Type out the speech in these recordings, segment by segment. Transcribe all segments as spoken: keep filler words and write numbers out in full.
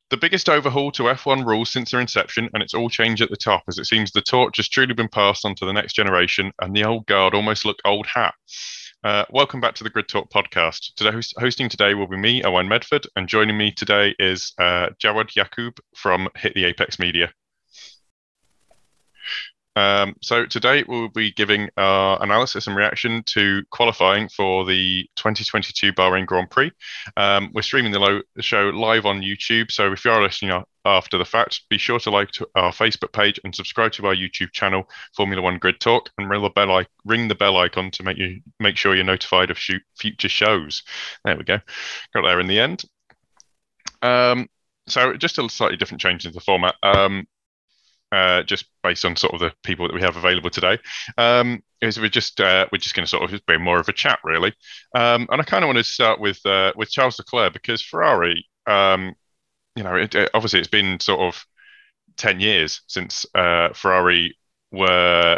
the biggest overhaul to F one rules since their inception, and it's all changed at the top, as it seems the torch has truly been passed on to the next generation, and the old guard almost look old hat. Uh, welcome back to the Grid Talk podcast. Today, host- hosting today will be me, Owen Medford, and joining me today is uh, Jawad Yaqub from Hit the Apex Media. Um, so today we'll be giving our analysis and reaction to qualifying for the twenty twenty-two Bahrain Grand Prix. Um, we're streaming the, lo- the show live on YouTube, so if you are listening after the fact, be sure to like to our Facebook page and subscribe to our YouTube channel, Formula One Grid Talk, and ring the bell, I- ring the bell icon to make you make sure you're notified of shoot future shows. There we go, got there in the end. Um, so just a slightly different change in the format. Um, Uh, just based on sort of the people that we have available today, um, is we're just uh, we're just going to sort of be more of a chat, really. Um, and I kind of want to start with uh, with Charles Leclerc, because Ferrari, um, you know, it, it, obviously it's been sort of ten years since uh, Ferrari were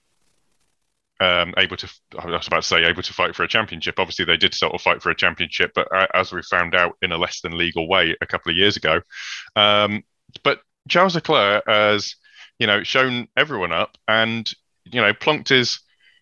um, able to, I was about to say, able to fight for a championship. Obviously, they did sort of fight for a championship, but uh, as we found out in a less than legal way a couple of years ago. Um, but Charles Leclerc has, you know, shown everyone up, and you know, plunked his,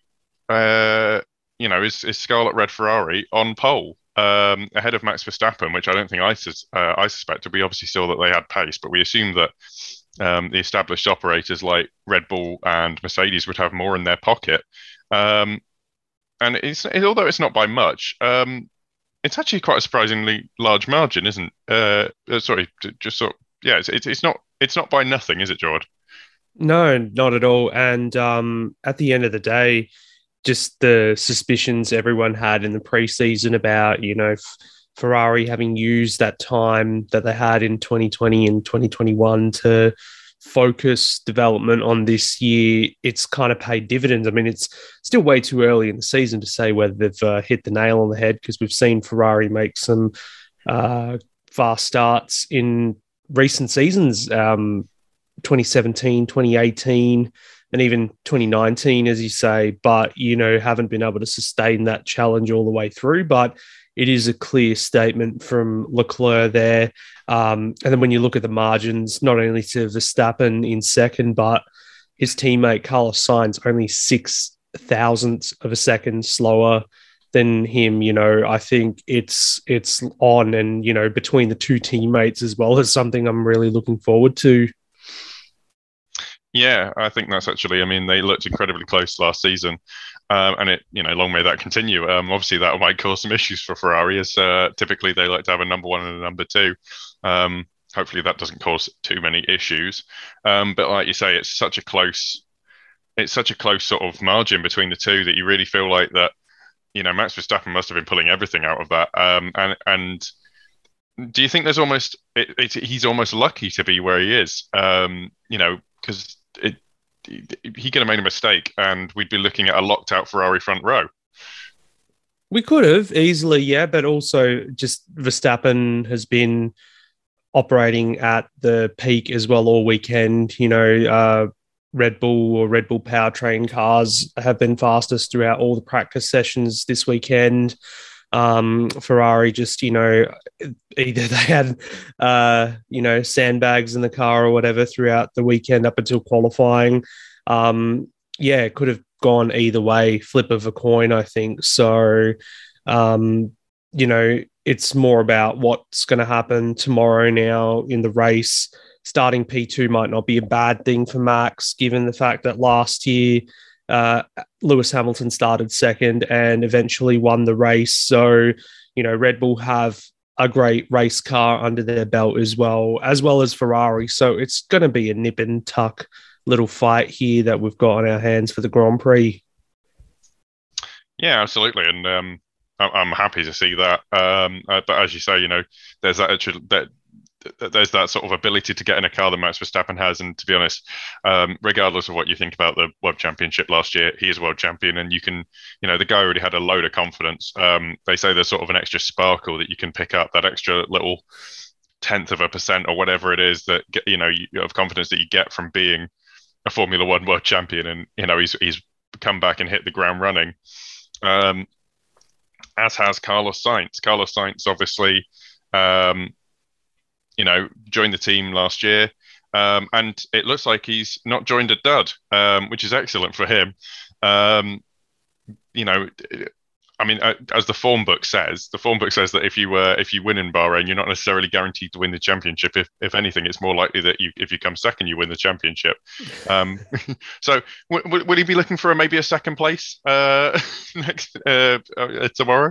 uh, you know, his, his Scarlet Red Ferrari on pole, um, ahead of Max Verstappen, which I don't think I sus- uh, I suspected. We obviously saw that they had pace, but we assumed that um, the established operators like Red Bull and Mercedes would have more in their pocket. Um, and it's it, although it's not by much, um, it's actually quite a surprisingly large margin, isn't? Uh, uh, sorry, just sort. Of, yeah, it's, it's it's not it's not by nothing, is it, George? No, not at all. And um, at the end of the day, just the suspicions everyone had in the preseason about, you know, F- Ferrari having used that time that they had in twenty twenty and twenty twenty-one to focus development on this year, it's kind of paid dividends. I mean, it's still way too early in the season to say whether they've uh, hit the nail on the head, because we've seen Ferrari make some uh, fast starts in recent seasons. Um, twenty seventeen, twenty eighteen, and even twenty nineteen, as you say, but, you know, haven't been able to sustain that challenge all the way through. But it is a clear statement from Leclerc there. Um, and then when you look at the margins, not only to Verstappen in second, but his teammate Carlos Sainz only six thousandths of a second slower than him. You know, I think it's it's on, and, you know, between the two teammates as well, is something I'm really looking forward to. Yeah, I think that's actually. I mean, they looked incredibly close last season, um, and it, you know, long may that continue. Um, obviously, that might cause some issues for Ferrari, as uh, typically they like to have a number one and a number two. Um, hopefully, that doesn't cause too many issues. Um, but like you say, it's such a close, it's such a close sort of margin between the two that you really feel like that. You know, Max Verstappen must have been pulling everything out of that. Um, and and do you think there's almost it, it, he's almost lucky to be where he is? Um, you know, because it, he could have made a mistake, and we'd be looking at a locked out Ferrari front row. We could have easily, yeah, but also just Verstappen has been operating at the peak as well all weekend. You know, uh, Red Bull or Red Bull powertrain cars have been fastest throughout all the practice sessions this weekend. Um, Ferrari just, you know, either they had, uh, you know, sandbags in the car or whatever throughout the weekend up until qualifying. Um, yeah, it could have gone either way, flip of a coin, I think. So, um, you know, it's more about what's going to happen tomorrow now in the race. Starting P two might not be a bad thing for Max, given the fact that last year uh, Lewis Hamilton started second and eventually won the race. So, you know, Red Bull have a great race car under their belt as well, as well as Ferrari. So it's going to be a nip and tuck little fight here that we've got on our hands for the Grand Prix. Yeah, absolutely, and um, I'm happy to see that. Um, uh, but as you say, you know, there's that actual that there's that sort of ability to get in a car that Max Verstappen has. And to be honest, um, regardless of what you think about the World Championship last year, he is world champion, and you can, you know, the guy already had a load of confidence. Um, they say there's sort of an extra sparkle that you can pick up, that extra little tenth of a percent or whatever it is that, you know, of confidence that you get from being a Formula One world champion. And, you know, he's he's come back and hit the ground running. Um, as has Carlos Sainz. Carlos Sainz, obviously, um, you know, joined the team last year. Um, and it looks like he's not joined a dud, um, which is excellent for him. Um, you know, I mean, uh, as the form book says, the form book says that if you uh, if you win in Bahrain, you're not necessarily guaranteed to win the championship. If if anything, it's more likely that you, if you come second, you win the championship. Um, so, w- w- will he be looking for a, maybe a second place uh, next uh, uh, tomorrow?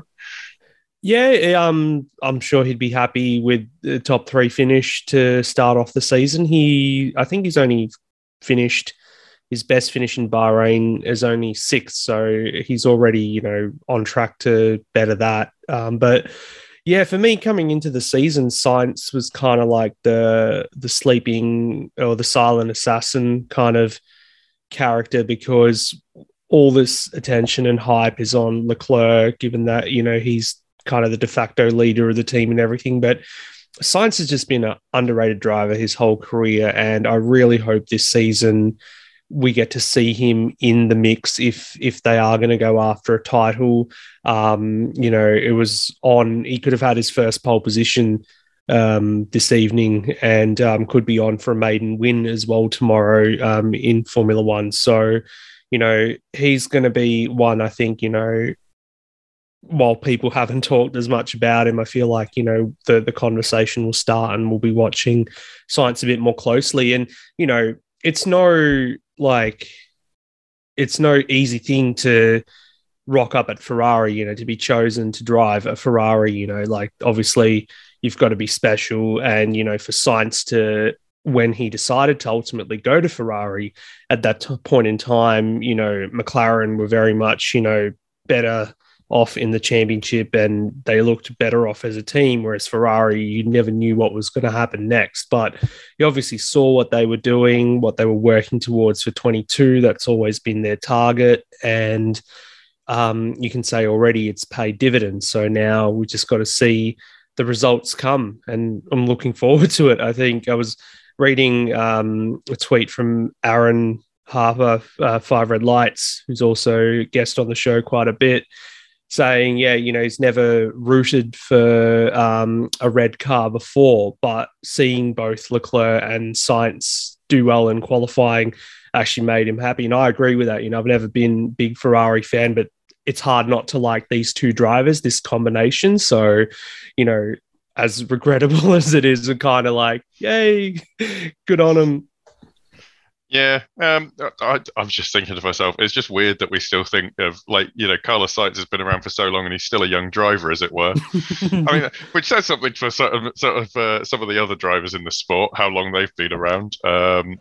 Yeah, um, I'm sure he'd be happy with the top three finish to start off the season. He, I think, he's only finished. His best finish in Bahrain is only sixth, so he's already, you know, on track to better that. Um, but yeah, for me, coming into the season, Sainz was kind of like the the sleeping or the silent assassin kind of character, because all this attention and hype is on Leclerc, given that, you know, he's kind of the de facto leader of the team and everything. But Sainz has just been an underrated driver his whole career, and I really hope this season we get to see him in the mix if if they are going to go after a title. Um, you know, it was on, he could have had his first pole position um, this evening, and um, could be on for a maiden win as well tomorrow um, in Formula One. So, you know, he's going to be one, I think, you know, while people haven't talked as much about him, I feel like, you know, the, the conversation will start and we'll be watching Sainz a bit more closely. And, you know, it's no, like, it's no easy thing to rock up at Ferrari, you know, to be chosen to drive a Ferrari, you know, like, obviously you've got to be special. And, you know, for Sainz to, when he decided to ultimately go to Ferrari at that t- point in time, you know, McLaren were very much, you know, better off in the championship and they looked better off as a team, whereas Ferrari, you never knew what was going to happen next. But you obviously saw what they were doing, what they were working towards for twenty-two. That's always been their target. And um, you can say already it's paid dividends. So now we just got to see the results come, and I'm looking forward to it. I think I was reading um, a tweet from Aaron Harper, uh, Five Red Lights, who's also a guest on the show quite a bit, saying, yeah, you know, he's never rooted for um, a red car before, but seeing both Leclerc and Sainz do well in qualifying actually made him happy. And I agree with that. You know, I've never been a big Ferrari fan, but it's hard not to like these two drivers, this combination. So, you know, as regrettable as it is, kind of like, yay, good on him. Yeah, um, I, I was just thinking to myself, it's just weird that we still think of, like, you know, Carlos Sainz has been around for so long and he's still a young driver, as it were. I mean, which says something for sort of, sort of uh, some of the other drivers in the sport, how long they've been around. Um,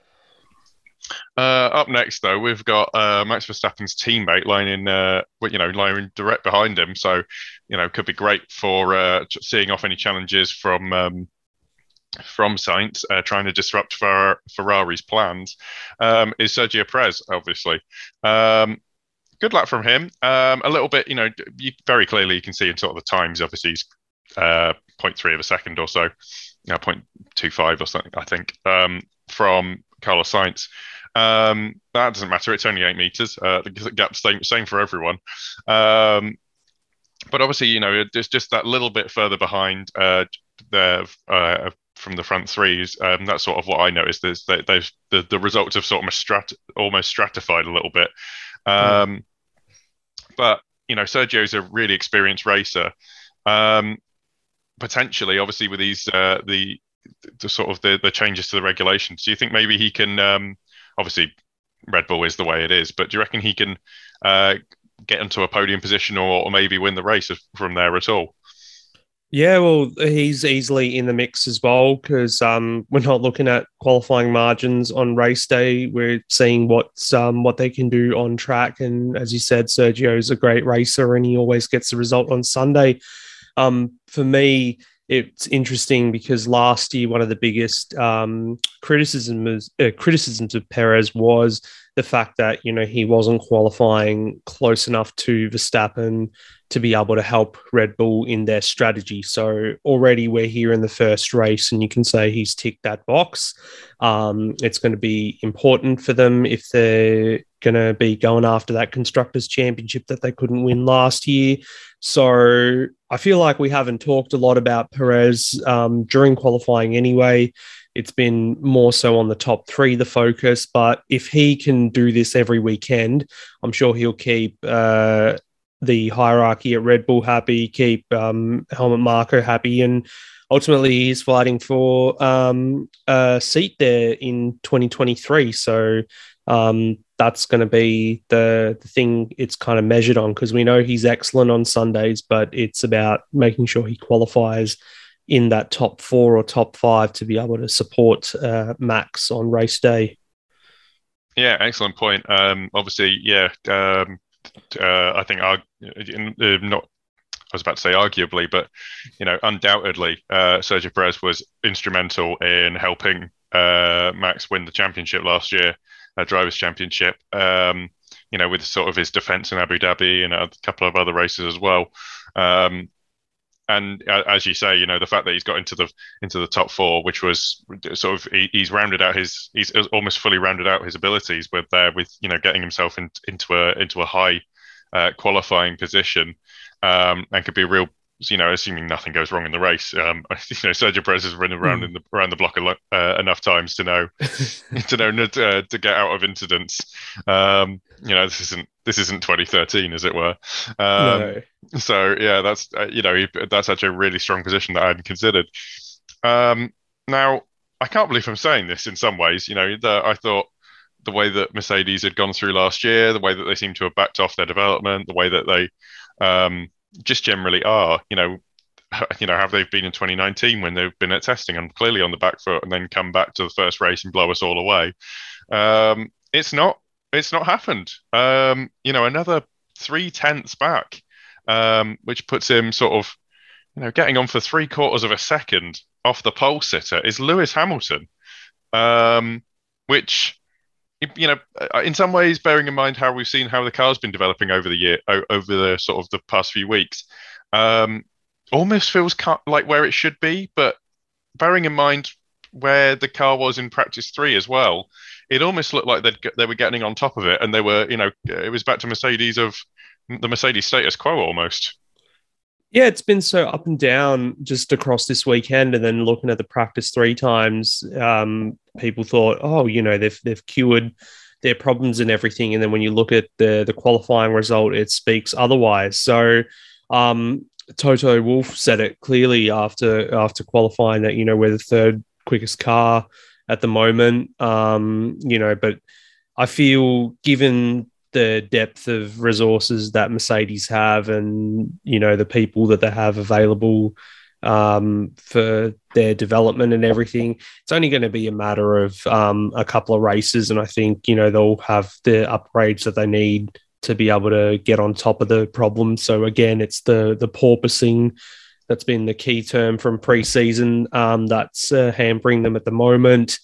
uh, up next, though, we've got uh, Max Verstappen's teammate lying, uh, you know, lying direct behind him. So, you know, could be great for uh, seeing off any challenges from. Um, from Sainz, uh, trying to disrupt Fer- Ferrari's plans, um, is Sergio Perez, obviously. Um, good luck from him. Um, a little bit, you know, you, very clearly you can see in sort of the times, obviously he's uh, zero point three of a second or so, you know, zero point two five or something, I think, um, from Carlos Sainz. Um, that doesn't matter. It's only eight meters. Uh, the gap's same, same for everyone. Um, but obviously, you know, it's just that little bit further behind uh, the uh, from the front threes. Um, that's sort of what I noticed, is that they've the, the results have sort of strat- almost stratified a little bit. Um, mm. But, you know, Sergio's a really experienced racer. Um, potentially, obviously, with these uh, the the sort of the, the changes to the regulations, do you think maybe he can? Um, obviously, Red Bull is the way it is, but do you reckon he can uh, get into a podium position, or, or maybe win the race from there at all? Yeah, well, he's easily in the mix as well, because um, we're not looking at qualifying margins on race day. We're seeing what's um, what they can do on track. And as you said, Sergio is a great racer and he always gets the result on Sunday. Um, for me, it's interesting because last year, one of the biggest um, criticisms, uh, criticisms of Perez was the fact that, you know, he wasn't qualifying close enough to Verstappen to be able to help Red Bull in their strategy. So already we're here in the first race and you can say he's ticked that box. Um, it's going to be important for them if they're going to be going after that Constructors' Championship that they couldn't win last year. So I feel like we haven't talked a lot about Perez um, during qualifying anyway. It's been more so on the top three, the focus. But if he can do this every weekend, I'm sure he'll keep uh, the hierarchy at Red Bull happy, keep um, Helmut Marko happy, and ultimately he's fighting for um, a seat there in twenty twenty-three. So um, that's going to be the, the thing it's kind of measured on, because we know he's excellent on Sundays, but it's about making sure he qualifies in that top four or top five to be able to support uh, Max on race day. Yeah, excellent point. Um, obviously, yeah, um, uh, I think uh, not. I was about to say arguably, but you know, undoubtedly, uh, Sergio Perez was instrumental in helping uh, Max win the championship last year, uh, Drivers' Championship. Um, you know, with sort of his defense in Abu Dhabi and a couple of other races as well. Um, and uh, as you say, you know, the fact that he's got into the into the top four, which was sort of he, he's rounded out his he's almost fully rounded out his abilities with there with you know getting himself in, into a into a high uh, qualifying position. Um, and could be a real, you know, assuming nothing goes wrong in the race. Um, you know, Sergio Perez has run around mm. in the around the block a lot, uh, enough times to know to know uh, to get out of incidents. Um, you know, this isn't this isn't twenty thirteen, as it were. Um, no. So yeah, that's uh, you know that's actually a really strong position that I hadn't considered. Um, now I can't believe I'm saying this in some ways. You know, the, I thought the way that Mercedes had gone through last year, the way that they seem to have backed off their development, the way that they um, just generally are, you know, you know, have they been in twenty nineteen when they've been at testing and clearly on the back foot and then come back to the first race and blow us all away? Um, it's not, it's not happened. Um, you know, another three tenths back, um, which puts him sort of, you know, getting on for three quarters of a second off the pole sitter is Lewis Hamilton, um, which, you know, in some ways, bearing in mind how we've seen how the car's been developing over the year, over the sort of the past few weeks, um, almost feels like where it should be. But bearing in mind where the car was in practice three as well, it almost looked like they they were getting on top of it, and they were, you know, it was back to Mercedes of the Mercedes status quo almost. Yeah, it's been so up and down just across this weekend, and then looking at the practice three times, um, people thought, oh, you know, they've they've cured their problems and everything, and then when you look at the the qualifying result, it speaks otherwise. So, um, Toto Wolff said it clearly after after qualifying that, you know, we're the third quickest car at the moment, um, you know, but I feel given the depth of resources that Mercedes have and, you know, the people that they have available um, for their development and everything, it's only going to be a matter of um, a couple of races. And I think, you know, they'll have the upgrades that they need to be able to get on top of the problem. So again, it's the, the porpoising that's been the key term from pre-season um, that's uh, hampering them at the moment.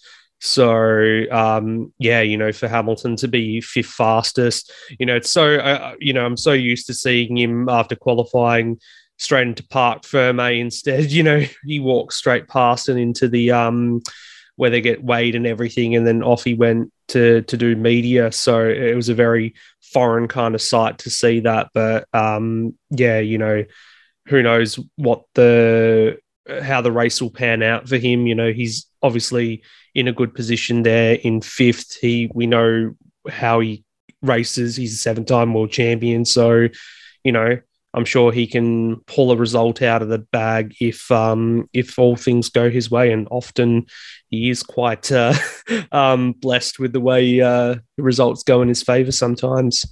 So, um, yeah, you know, for Hamilton to be fifth fastest, you know, it's so, uh, you know, I'm so used to seeing him after qualifying straight into Parc Ferme instead. You know, he walks straight past and into the, um, where they get weighed and everything. And then off he went to, to do media. So it was a very foreign kind of sight to see that. But, um, yeah, you know, who knows what the, how the race will pan out for him. You know, he's obviously in a good position there in fifth. He, we know how he races. He's a seven-time world champion. So, you know, I'm sure he can pull a result out of the bag if um, if all things go his way. And often he is quite uh, um, blessed with the way uh, the results go in his favour sometimes.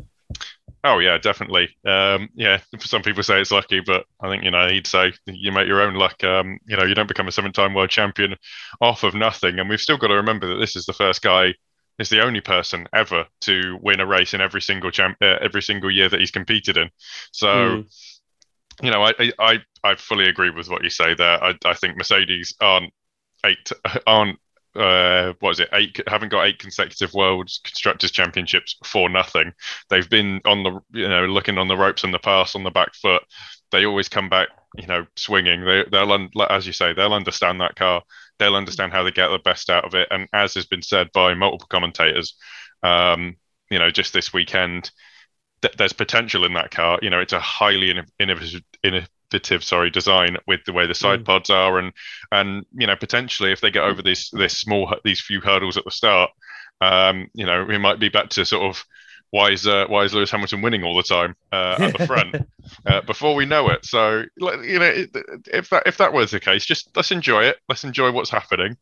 Oh yeah, definitely. Um, yeah, some people say it's lucky, but I think, you know, he'd say you make your own luck. Um, you know, you don't become a seven-time world champion off of nothing. And we've still got to remember that this is the first guy, is the only person ever to win a race in every single champ, uh, every single year that he's competed in. So, mm. you know, I, I I fully agree with what you say there. I, I think Mercedes aren't eight aren't. Uh, what is it? Eight haven't got eight consecutive World Constructors Championships for nothing. They've been on the, you know, looking on the ropes in the past on the back foot. They always come back, you know, swinging. They, they'll, un, as you say, they'll understand that car. They'll understand how they get the best out of it. And as has been said by multiple commentators, um, you know, just this weekend, th- there's potential in that car. You know, it's a highly innovative, innovative, sorry, design with the way the side Mm. pods are, and and you know, potentially if they get over this this small these few hurdles at the start, um, you know, it might be back to sort of why is uh, why is Lewis Hamilton winning all the time uh, at the front uh, before we know it. So you know, if that if that was the case, just let's enjoy it. Let's enjoy what's happening.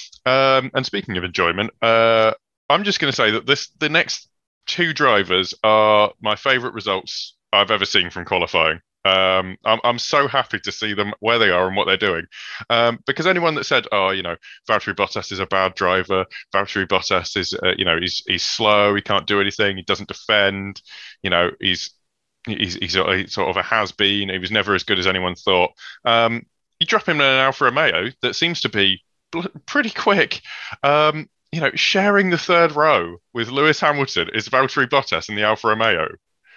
Um, and speaking of enjoyment, uh, I'm just going to say that this the next two drivers are my favourite results I've ever seen from qualifying. Um, I'm I'm so happy to see them where they are and what they're doing, um, because anyone that said, "Oh, you know, Valtteri Bottas is a bad driver. Valtteri Bottas is, uh, you know, he's he's slow. He can't do anything. He doesn't defend. You know, he's he's he's a, sort of a has been. He was never as good as anyone thought." Um, you drop him in an Alfa Romeo that seems to be pretty quick. Um, you know, sharing the third row with Lewis Hamilton is Valtteri Bottas in the Alfa Romeo.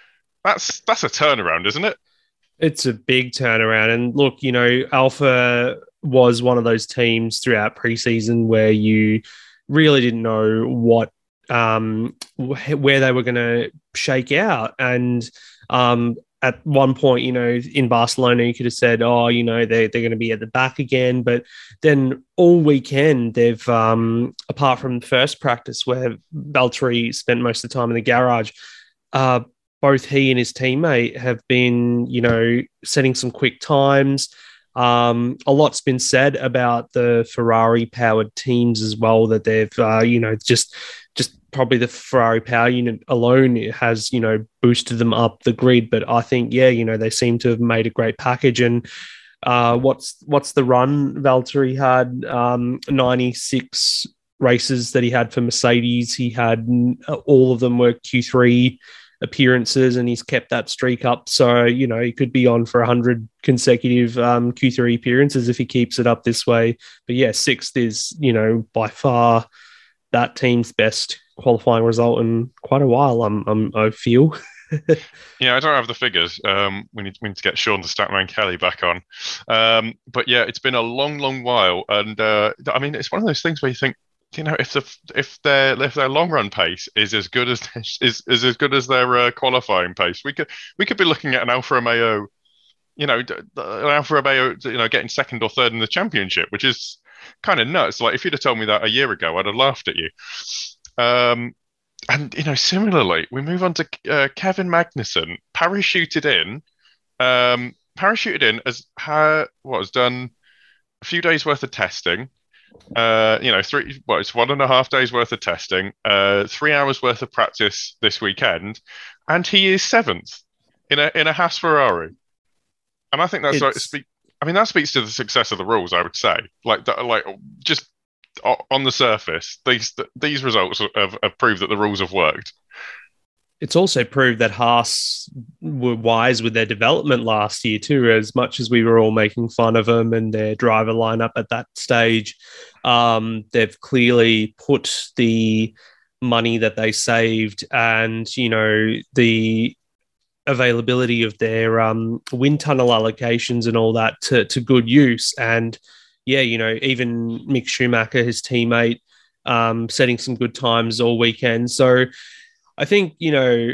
That's that's a turnaround, isn't it? It's a big turnaround. And look, you know, Alpha was one of those teams throughout preseason where you really didn't know what um, where they were going to shake out. And um, at one point, you know, in Barcelona, you could have said, oh, you know, they, they're going to be at the back again. But then all weekend, they've, um, apart from the first practice where Valtteri spent most of the time in the garage, uh, both he and his teammate have been, you know, setting some quick times. Um, a lot's been said about the Ferrari-powered teams as well, that they've, uh, you know, just just probably the Ferrari power unit alone has, you know, boosted them up the grid. But I think, yeah, you know, they seem to have made a great package. And uh, what's what's the run Valtteri had? Um, ninety-six races that he had for Mercedes. He had all of them were Q three appearances, and he's kept that streak up. So, you know, he could be on for one hundred consecutive um, Q three appearances if he keeps it up this way. But yeah, sixth is, you know, by far that team's best qualifying result in quite a while, I'm, I'm, I feel. Yeah, I don't have the figures. Um, we need, we need to get Sean the Statman Kelly back on. Um, but yeah, it's been a long, long while. And uh, I mean, it's one of those things where you think, you know, if the if their if their long run pace is as good as is is as good as their uh, qualifying pace, we could we could be looking at an Alfa Romeo, you know, an Alfa Romeo, you know, getting second or third in the championship, which is kind of nuts. Like if you'd have told me that a year ago, I'd have laughed at you. Um, and you know, similarly, we move on to uh, Kevin Magnussen, parachuted in, um, parachuted in as ha- what has done a few days worth of testing. Uh, you know, three, well, it's one and a half days worth of testing, uh, three hours worth of practice this weekend, and he is seventh in a in a Haas Ferrari. And I think that's like, speak, I mean, that speaks to the success of the rules, I would say. Like, that, like just on the surface, these these results have, have proved that the rules have worked. It's also proved that Haas were wise with their development last year too, as much as we were all making fun of them and their driver lineup at that stage. Um, they've clearly put the money that they saved and, you know, the availability of their um, wind tunnel allocations and all that to, to good use. And yeah, you know, even Mick Schumacher, his teammate, um, setting some good times all weekend. So I think, you know,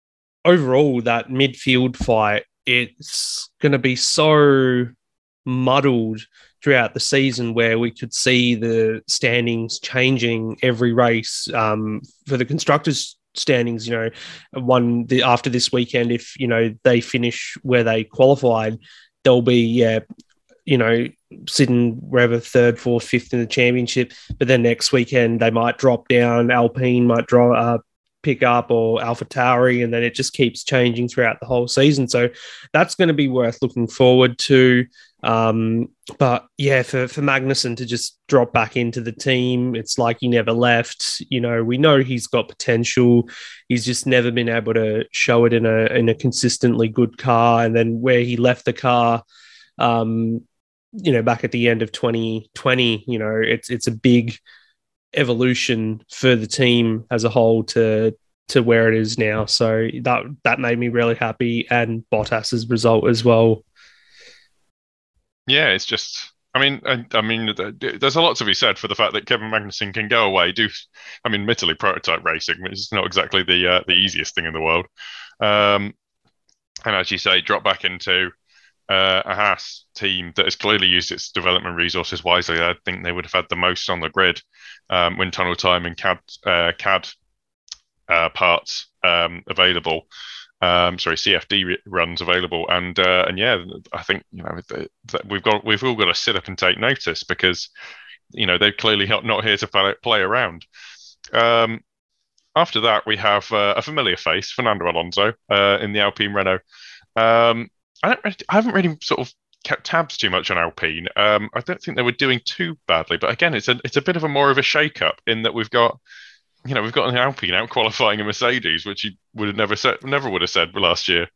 overall that midfield fight, it's going to be so muddled throughout the season where we could see the standings changing every race. Um, for the constructors' standings, you know, one the, after this weekend, if, you know, they finish where they qualified, they'll be, yeah, you know, sitting wherever third, fourth, fifth in the championship. But then next weekend they might drop down. Alpine might draw uh, pick up, or AlphaTauri, and then it just keeps changing throughout the whole season. So that's going to be worth looking forward to. Um, but yeah, for, for Magnussen to just drop back into the team, it's like he never left. You know, we know he's got potential. He's just never been able to show it in a in a consistently good car. And then where he left the car, um, you know, back at the end of twenty twenty, you know, it's it's a big evolution for the team as a whole to to where it is now. So that that made me really happy, and Bottas's result as well. Yeah, it's just I mean, I, I mean, there's a lot to be said for the fact that Kevin Magnussen can go away, do, I mean, admittedly, prototype racing, which is not exactly the uh, the easiest thing in the world. Um, and as you say, drop back into uh, a Haas team that has clearly used its development resources wisely. I think they would have had the most on the grid, um, wind tunnel time and C A D uh, C A D uh, parts um, available. Um, sorry, C F D runs available, and uh, and yeah, I think you know we've got we've all got to sit up and take notice, because you know they're clearly not here to play, play around. Um, after that, we have uh, a familiar face, Fernando Alonso, uh, in the Alpine Renault. Um, I don't, really, I haven't really sort of kept tabs too much on Alpine. Um, I don't think they were doing too badly, but again, it's a it's a bit of a more of a shake-up in that we've got. You know, we've got an Alpine out qualifying a Mercedes, which you would have never said, never would have said last year.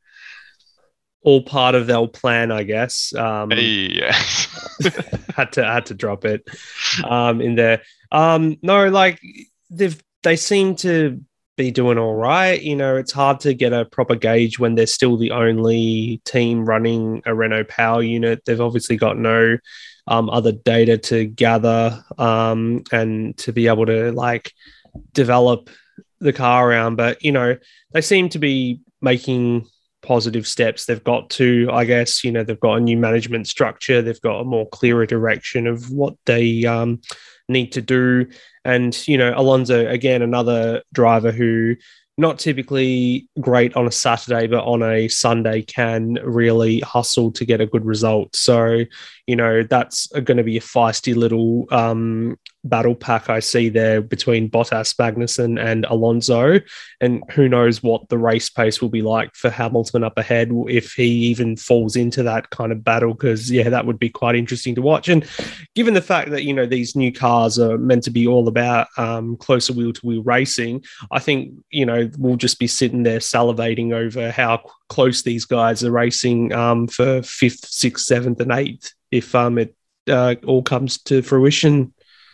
All part of their plan, I guess. Um, hey, yes, had to had to drop it um, in there. Um, no, like they've they seem to be doing all right. You know, it's hard to get a proper gauge when they're still the only team running a Renault power unit. They've obviously got no um, other data to gather um, and to be able to like. develop the car around, but you know they seem to be making positive steps. They've got to, I guess, you know, they've got a new management structure. They've got a more clearer direction of what they um, need to do. And you know, Alonso again, another driver who not typically great on a Saturday, but on a Sunday can really hustle to get a good result. So, you know, that's going to be a feisty little um, battle pack I see there between Bottas, Magnussen and Alonso. And who knows what the race pace will be like for Hamilton up ahead if he even falls into that kind of battle, because, yeah, that would be quite interesting to watch. And given the fact that, you know, these new cars are meant to be all about um, closer wheel-to-wheel racing, I think, you know, we'll just be sitting there salivating over how close these guys are racing um, for fifth, sixth, seventh and eighth if um, it uh, all comes to fruition.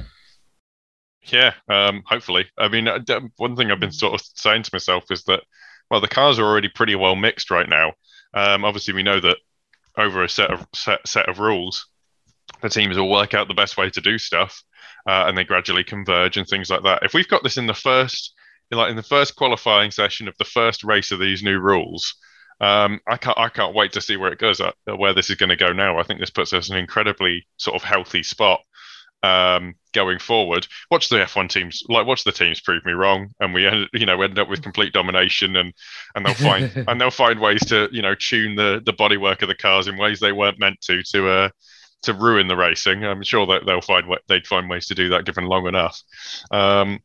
Yeah, um, hopefully. I mean, one thing I've been sort of saying to myself is that, well, the cars are already pretty well mixed right now. Um, obviously, we know that over a set of set, set of rules, the teams will work out the best way to do stuff, uh, and they gradually converge and things like that. If we've got this in the first, like in the first qualifying session of the first race of these new rules, um, I can't I can't wait to see where it goes, uh, where this is going to go now. I think this puts us in an incredibly sort of healthy spot. Um, going forward, watch the F one teams, like watch the teams prove me wrong, and we end, you know, end up with complete domination, and and they'll find and they'll find ways to, you know, tune the the bodywork of the cars in ways they weren't meant to to uh to ruin the racing. I'm sure that they'll find they'd find ways to do that given long enough. Um,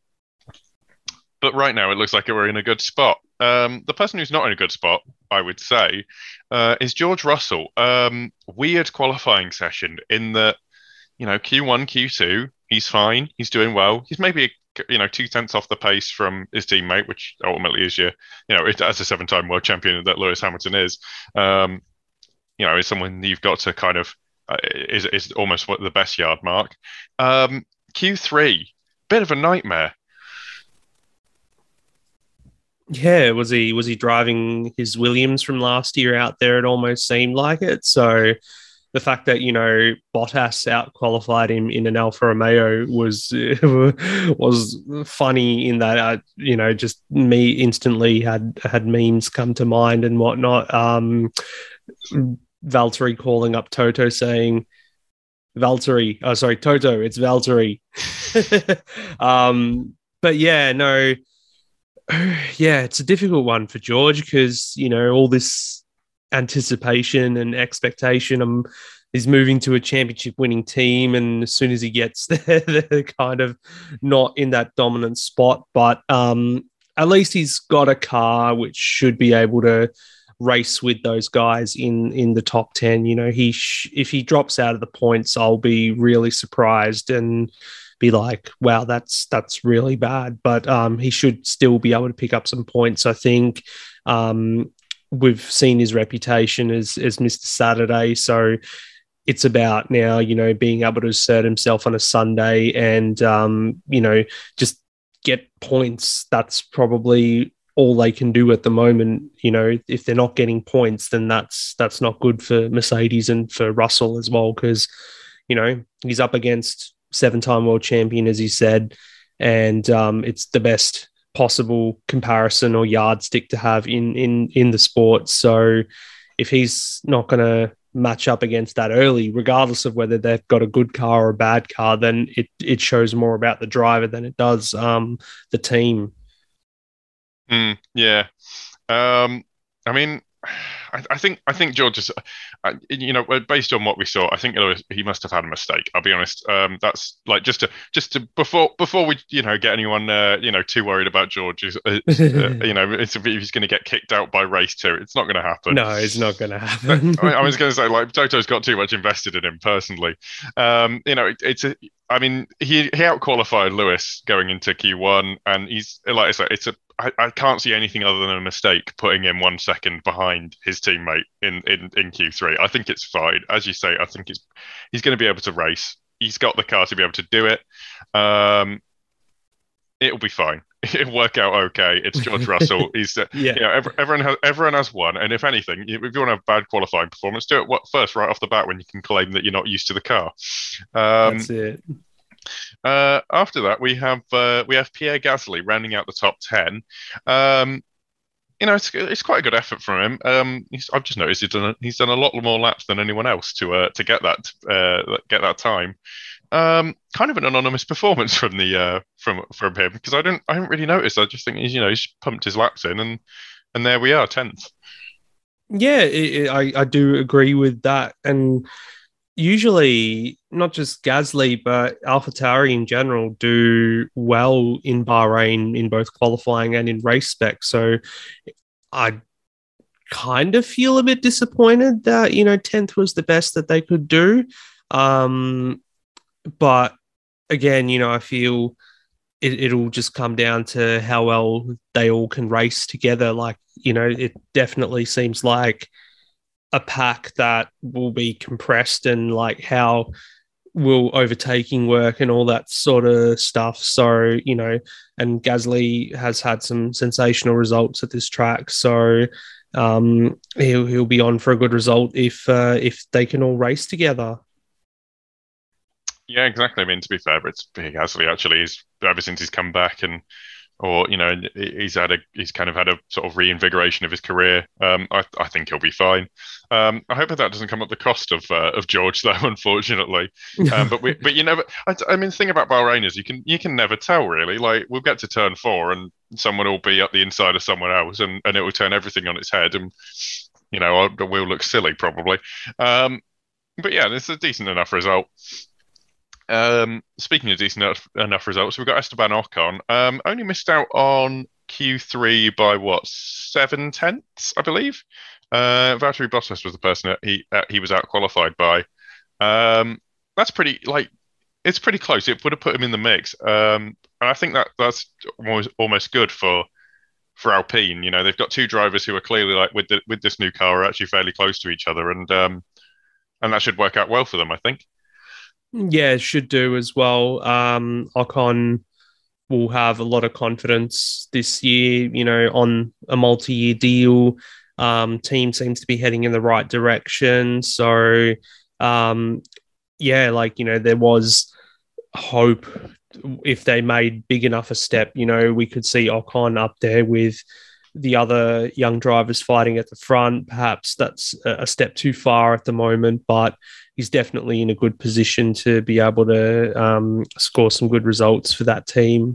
but right now it looks like we're in a good spot. Um, the person who's not in a good spot, I would say, uh, is George Russell. Um, weird qualifying session in that. You know, Q one, Q two, he's fine. He's doing well. He's maybe, you know, two tenths off the pace from his teammate, which ultimately is your, you know, as a seven-time world champion that Lewis Hamilton is, um, you know, is someone you've got to kind of, uh, is is almost what the best yard mark. Um, Q three, bit of a nightmare. Yeah, was he was he driving his Williams from last year out there? It almost seemed like it. So the fact that, you know, Bottas out-qualified him in an Alfa Romeo was was funny in that, uh, you know, just me instantly had had memes come to mind and whatnot. Um, Valtteri calling up Toto saying, Valtteri, oh, sorry, Toto, it's Valtteri. um, but yeah, no, yeah, it's a difficult one for George because, you know, all this anticipation and expectation. Um, he's moving to a championship winning team, and as soon as he gets there, they're kind of not in that dominant spot. But um, at least he's got a car which should be able to race with those guys in in the top ten. You know, he sh- if he drops out of the points, I'll be really surprised and be like, wow, that's that's really bad. But um, he should still be able to pick up some points, I think. Um, we've seen his reputation as as Mister Saturday, so it's about now, you know, being able to assert himself on a Sunday and um, you know, just get points. That's probably all they can do at the moment. You know, if they're not getting points, then that's that's not good for Mercedes and for Russell as well, because you know, he's up against seven-time world champion, as you said, and um, it's the best possible comparison or yardstick to have in in in the sport. So if he's not going to match up against that early, regardless of whether they've got a good car or a bad car, then it it shows more about the driver than it does um, the team. Mm, yeah. Um, I mean, I, I think I think George is, uh, you know, based on what we saw, I think he must have had a mistake. I'll be honest. Um, that's like just to just to before before we you know get anyone uh, you know too worried about George. Is, uh, you know, it's, if he's going to get kicked out by race two, it's not going to happen. No, it's not going to happen. I, I was going to say like Toto's got too much invested in him personally. Um, you know, it, it's a. I mean, he he outqualified Lewis going into Q one, and he's like I said, it's a. I, I can't see anything other than a mistake putting him one second behind his teammate in, in, in Q three. I think it's fine. As you say, I think it's he's going to be able to race. He's got the car to be able to do it. Um, it'll be fine. It'll work out okay. It's George Russell. He's uh, yeah. You know, every, everyone has everyone has one, and if anything, if you want to have bad qualifying performance, do it what first right off the bat when you can claim that you're not used to the car. Um, That's it. Uh, after that, we have uh, we have Pierre Gasly rounding out the top ten. Um, you know, it's it's quite a good effort from him. Um, I've just noticed he's done a, he's done a lot more laps than anyone else to uh, to get that uh, get that time. Um, kind of an anonymous performance from the uh, from from him because I don't I haven't really noticed. I just think he's you know he's pumped his laps in and and there we are, tenth. Yeah, it, it, I I do agree with that and. Usually, not just Gasly, but AlphaTauri in general do well in Bahrain in both qualifying and in race spec. So I kind of feel a bit disappointed that, you know, tenth was the best that they could do. Um, but again, you know, I feel it, it'll just come down to how well they all can race together. Like, you know, it definitely seems like a pack that will be compressed and like how will overtaking work and all that sort of stuff. So, you know, and Gasly has had some sensational results at this track. So um, he'll, he'll be on for a good result if, uh, if they can all race together. Yeah, exactly. I mean, to be fair, it's Gasly actually is ever since he's come back and or you know he's had a he's kind of had a sort of reinvigoration of his career. Um, I I think he'll be fine. Um, I hope that doesn't come at the cost of uh, of George though, unfortunately. Um, but we but you never. I, I mean, the thing about Bahrain is you can you can never tell really. Like we'll get to turn four and someone will be up the inside of someone else and, and it will turn everything on its head and you know we'll look silly probably. Um, but yeah, this is a decent enough result. Um, speaking of decent enough, enough results, we've got Esteban Ocon. Um, only missed out on Q three by what seven tenths, I believe. Uh, Valtteri Bottas was the person that he uh, he was out qualified by. Um, that's pretty like it's pretty close. It would have put him in the mix. Um, and I think that that's almost almost good for for Alpine. You know, they've got two drivers who are clearly like with the, with this new car are actually fairly close to each other, and um, and that should work out well for them, I think. Yeah, it should do as well. Um, Ocon will have a lot of confidence this year, you know, on a multi-year deal. Um, team seems to be heading in the right direction. So, um, yeah, like, you know, there was hope if they made big enough a step, you know, we could see Ocon up there with the other young drivers fighting at the front. Perhaps that's a step too far at the moment, but he's definitely in a good position to be able to um, score some good results for that team.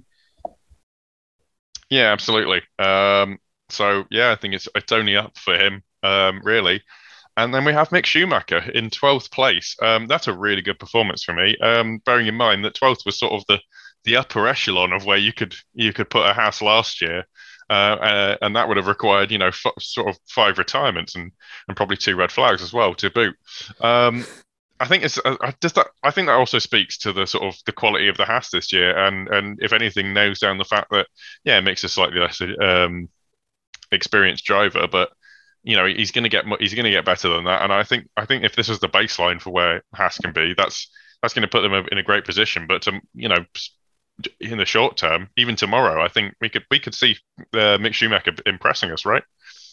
Yeah, absolutely. Um, so, yeah, I think it's it's only up for him, um, really. And then we have Mick Schumacher in twelfth place. Um, that's a really good performance for me, um, bearing in mind that twelfth was sort of the, the upper echelon of where you could you could put a house last year. Uh, uh, and that would have required, you know, f- sort of five retirements and, and probably two red flags as well to boot. Um, I think it's uh, just that. I think that also speaks to the sort of the quality of the Haas this year, and and if anything, nails down the fact that yeah, Mick's a slightly less um, experienced driver, but you know he's going to get he's going to get better than that. And I think I think if this is the baseline for where Haas can be, that's that's going to put them in a great position. But to, you know. in the short term, even tomorrow, I think we could we could see uh, Mick Schumacher impressing us, right?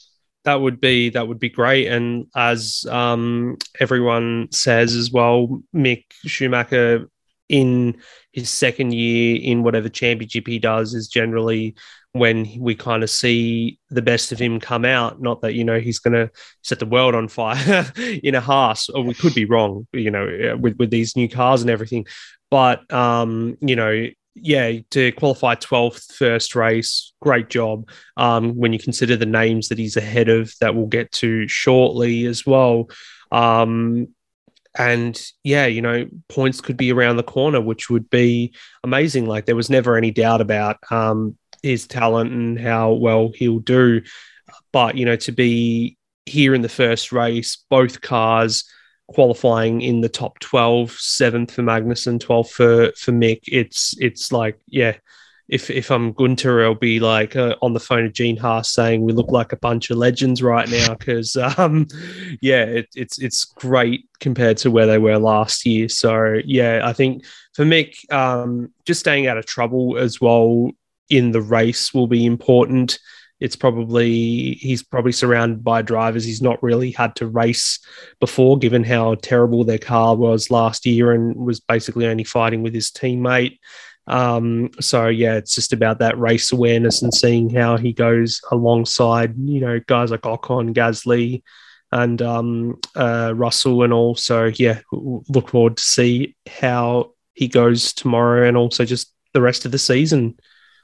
that would be that would be great. And as um, everyone says as well, Mick Schumacher in his second year in whatever championship he does is generally when we kind of see the best of him come out. Not that, you know, he's going to set the world on fire in a Haas, or we could be wrong, you know, with, with these new cars and everything. But, um, you know, yeah, to qualify twelfth first race, great job. Um, when you consider the names that he's ahead of that we'll get to shortly as well. Um, and yeah, you know, points could be around the corner, which would be amazing. Like there was never any doubt about um, his talent and how well he'll do. But, you know, to be here in the first race, both cars qualifying in the top twelve, seventh for Magnussen, twelfth for, for Mick, it's it's like, yeah, if if I'm Gunter, I'll be like uh, on the phone to Gene Haas saying we look like a bunch of legends right now because, um, yeah, it, it's it's great compared to where they were last year. So, yeah, I think for Mick, um, just staying out of trouble as well in the race will be important. It's probably, he's probably surrounded by drivers he's not really had to race before, given how terrible their car was last year and was basically only fighting with his teammate. Um, so yeah, it's just about that race awareness and seeing how he goes alongside, you know, guys like Ocon, Gasly, and um, uh, Russell and all. So yeah, look forward to see how he goes tomorrow and also just the rest of the season.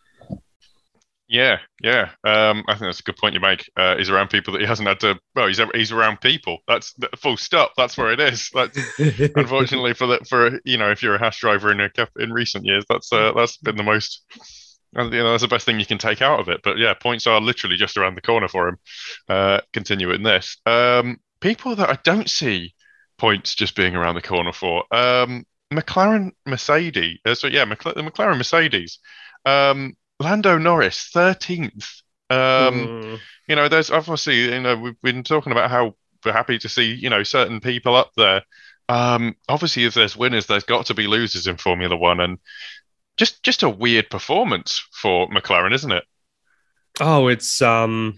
Yeah, yeah. Um, I think that's a good point you make. Uh, he's around people that he hasn't had to. Well, he's he's around people. That's full stop. That's where it is. That's unfortunately for the for you know if you're a Haas driver in a in recent years, that's uh, that's been the most. You know, that's the best thing you can take out of it. But yeah, points are literally just around the corner for him. Uh, continue in this. Um, people that I don't see points just being around the corner for. Um, McLaren Mercedes. Uh, so yeah, McLaren, the McLaren Mercedes. Um, Lando Norris, thirteenth. Um, mm. You know, there's obviously, you know, we've been talking about how we're happy to see, you know, certain people up there. Um, obviously, if there's winners, there's got to be losers in Formula One, and just just a weird performance for McLaren, isn't it? Oh, it's um,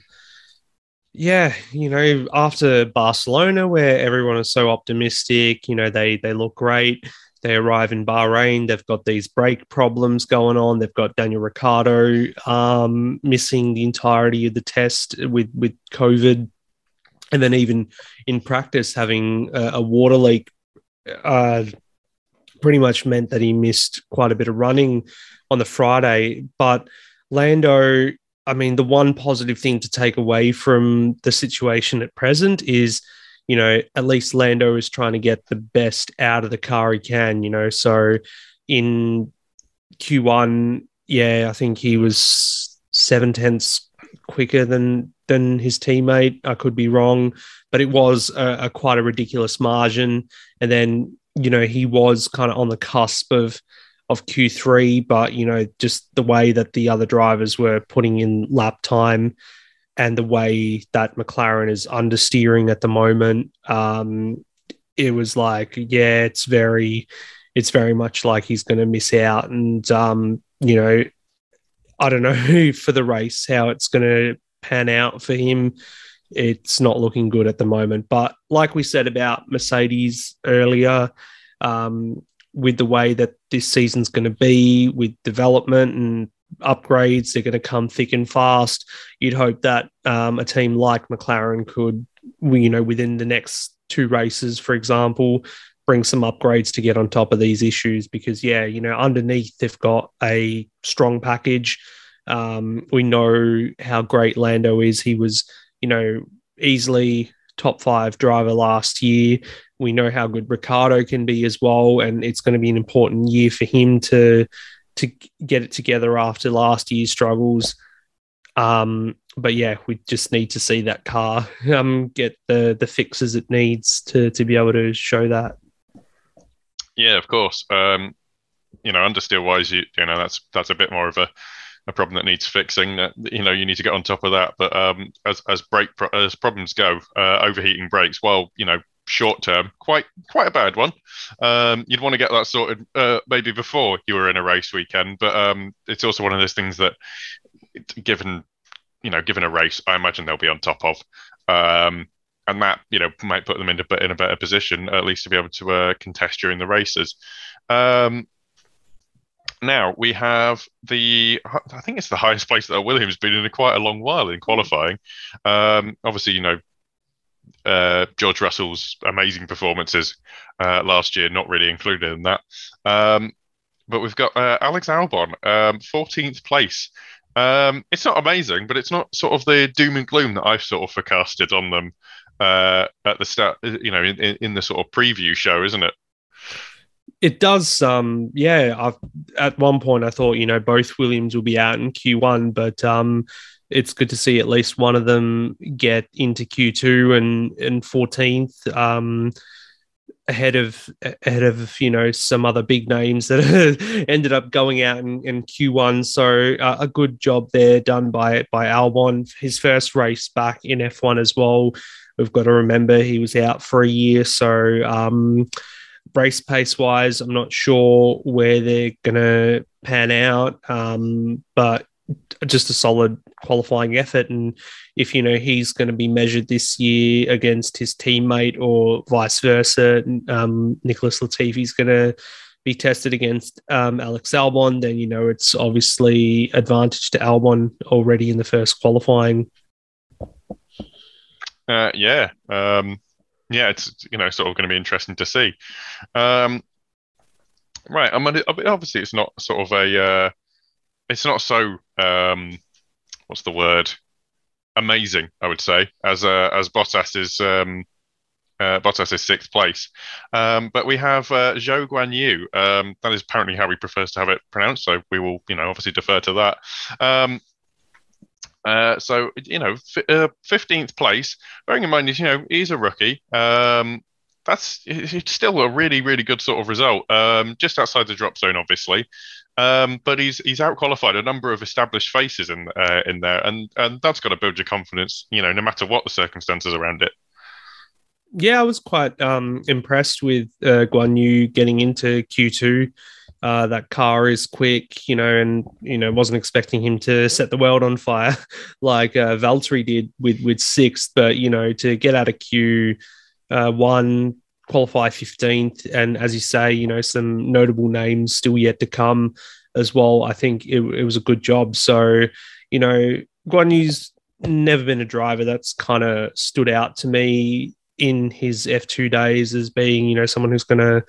yeah, you know, after Barcelona, where everyone is so optimistic, you know, they they look great. They arrive in Bahrain. They've got these brake problems going on. They've got Daniel Ricciardo um, missing the entirety of the test with with COVID, and then even in practice having a, a water leak. Uh, pretty much meant that he missed quite a bit of running on the Friday. But Lando, I mean, the one positive thing to take away from the situation at present is, you know, at least Lando is trying to get the best out of the car he can, you know. So in Q one, yeah, I think he was seven tenths quicker than than his teammate. I could be wrong, but it was a, a quite a ridiculous margin. And then, you know, he was kind of on the cusp of of Q three, but, you know, just the way that the other drivers were putting in lap time and the way that McLaren is understeering at the moment, um, it was like, yeah, it's very, it's very much like he's going to miss out. And, um, you know, I don't know for the race how it's going to pan out for him. It's not looking good at the moment. But like we said about Mercedes earlier, um, with the way that this season's going to be with development and upgrades, they're going to come thick and fast. You'd hope that um, a team like McLaren could, you know, within the next two races, for example, bring some upgrades to get on top of these issues because, yeah, you know, underneath they've got a strong package. Um, we know how great Lando is. He was, you know, easily top five driver last year. We know how good Ricciardo can be as well, and it's going to be an important year for him to to get it together after last year's struggles. Um, but yeah, we just need to see that car um, get the the fixes it needs to to be able to show that. Yeah, of course. Um, you know, understeer wise, you you know that's that's a bit more of a, a problem that needs fixing. That you know you need to get on top of that. But um, as as brake pro- as problems go, uh, overheating brakes, well, you know, short term, quite quite a bad one. Um, you'd want to get that sorted uh, maybe before you were in a race weekend, but um, it's also one of those things that, given you know, given a race, I imagine they'll be on top of. Um, and that, you know, might put them in a, in a better position, at least to be able to uh, contest during the races. Um, now we have the, I think it's the highest place that Williams been in a quite a long while in qualifying. Um, obviously, you know, uh, George Russell's amazing performances uh, last year, not really included in that. Um, but we've got uh, Alex Albon, um, fourteenth place. Um, it's not amazing, but it's not sort of the doom and gloom that I've sort of forecasted on them uh, at the start, you know, in, in the sort of preview show, isn't it? It does. Um, yeah, I've, at one point I thought, you know, both Williams will be out in Q one, but um, it's good to see at least one of them get into Q two and and fourteenth. Um, ahead of ahead of you know some other big names that ended up going out in, in Q one. So uh, a good job there done by by Albon. His first race back in F one as well. We've got to remember he was out for a year. So um, race pace wise, I'm not sure where they're gonna pan out, um, but just a solid qualifying effort. And if, you know, he's going to be measured this year against his teammate or vice versa, um, Nicholas Latifi's going to be tested against um, Alex Albon, then, you know, it's obviously advantage to Albon already in the first qualifying. Uh, yeah. Um, yeah, it's, you know, sort of going to be interesting to see. Um, right. I mean, obviously it's not sort of a, uh, it's not so, um, what's the word? Amazing, I would say, as uh, as Bottas is um, uh, Bottas is sixth place. Um, but we have uh, Zhou Guanyu. Um, that is apparently how he prefers to have it pronounced. So we will, you know, obviously defer to that. Um, uh, so you know, f- uh, fifteenth place. Bearing in mind, you know, he's a rookie. Um, that's it's still a really, really good sort of result. Um, just outside the drop zone, obviously. Um, but he's he's outqualified a number of established faces in uh, in there, and and that's got to build your confidence, you know, no matter what the circumstances around it. Yeah, I was quite um, impressed with uh, Guan Yu getting into Q two. Uh, that car is quick, you know, and you know wasn't expecting him to set the world on fire like uh, Valtteri did with with sixth, but you know to get out of Q uh, one, qualify fifteenth, and as you say, you know some notable names still yet to come as well. I think it, it was a good job. So, you know, Guan Yu's never been a driver that's kind of stood out to me in his F two days as being, you know, someone who's going to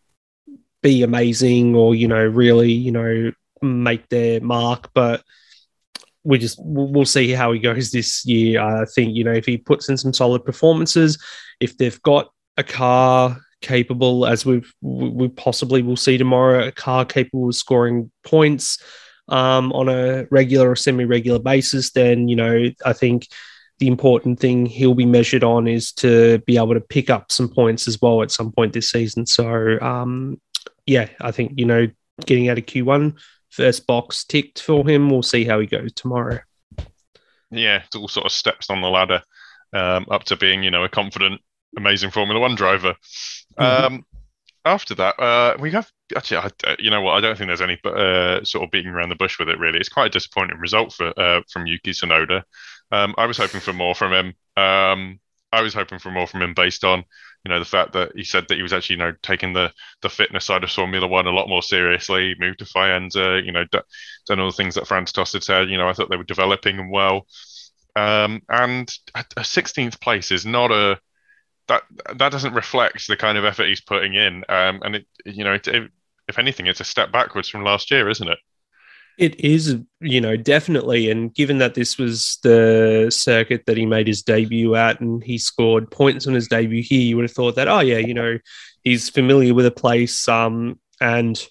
be amazing or, you know, really, you know, make their mark. But we just, we'll see how he goes this year. I think, you know, if he puts in some solid performances, if they've got a car capable, as we've, we possibly will see tomorrow, a car capable of scoring points um, on a regular or semi-regular basis, then, you know, I think the important thing he'll be measured on is to be able to pick up some points as well at some point this season. So, um, yeah, I think, you know, getting out of Q one, first box ticked for him. We'll see how he goes tomorrow. Yeah, it's all sort of steps on the ladder um, up to being, you know, a confident, amazing Formula One driver. Mm-hmm. Um, after that, uh, we have actually, I, you know what? I don't think there's any uh, sort of beating around the bush with it. Really, it's quite a disappointing result for uh, from Yuki Tsunoda. Um, I was hoping for more from him. Um, I was hoping for more from him based on, you know, the fact that he said that he was actually, you know, taking the the fitness side of Formula One a lot more seriously. Moved to Faenza, you know, d- done all the things that Franz Tost had said. You know, I thought they were developing them well. Um, and a sixteenth place is not a that that doesn't reflect the kind of effort he's putting in. Um, and it, you know, it, it, if anything, it's a step backwards from last year, isn't it? It is, you know, definitely. And given that this was the circuit that he made his debut at and he scored points on his debut here, you would have thought that, oh, yeah, you know, he's familiar with a place um, and,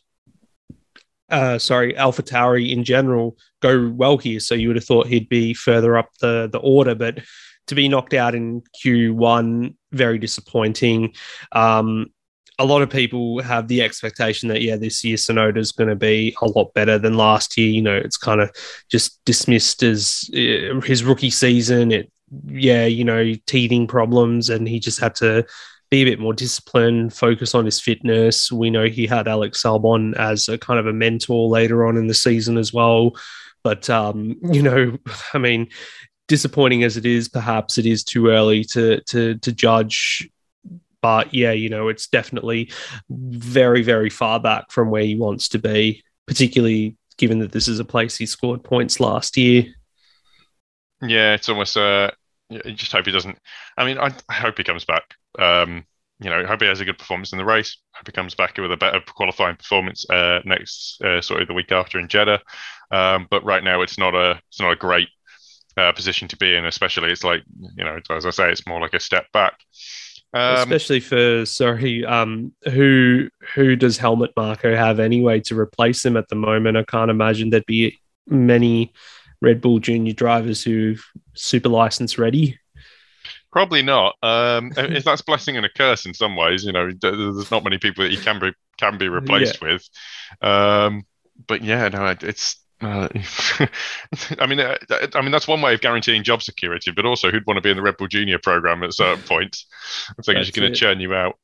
uh, sorry, AlphaTauri in general go well here. So you would have thought he'd be further up the, the order. But to be knocked out in Q one, very disappointing. Um, A lot of people have the expectation that, yeah, this year Tsunoda is going to be a lot better than last year. You know, it's kind of just dismissed as uh, his rookie season. It, yeah, you know, teething problems, and he just had to be a bit more disciplined, focus on his fitness. We know he had Alex Albon as a kind of a mentor later on in the season as well. But um, you know, I mean, disappointing as it is, perhaps it is too early to to to judge. But yeah, you know, it's definitely very, very far back from where he wants to be, particularly given that this is a place he scored points last year. Yeah, it's almost. Uh, you just hope he doesn't. I mean, I, I hope he comes back. Um, you know, hope he has a good performance in the race. Hope he comes back with a better qualifying performance uh, next, uh, sort of the week after in Jeddah. Um, but right now, it's not a it's not a great uh, position to be in. Especially, it's like, you know, as I say, it's more like a step back. Um, Especially for sorry, um, who who does Helmut Marko have anyway to replace him at the moment? I can't imagine there'd be many Red Bull Junior drivers who super license ready. Probably not. Um, if that's blessing and a curse in some ways, you know, there's not many people that he can be can be replaced yeah. with. Um, but yeah, no, it's. Uh, I mean, uh, I mean that's one way of guaranteeing job security, but also who'd want to be in the Red Bull Junior program at certain points? I think it's going to churn you out.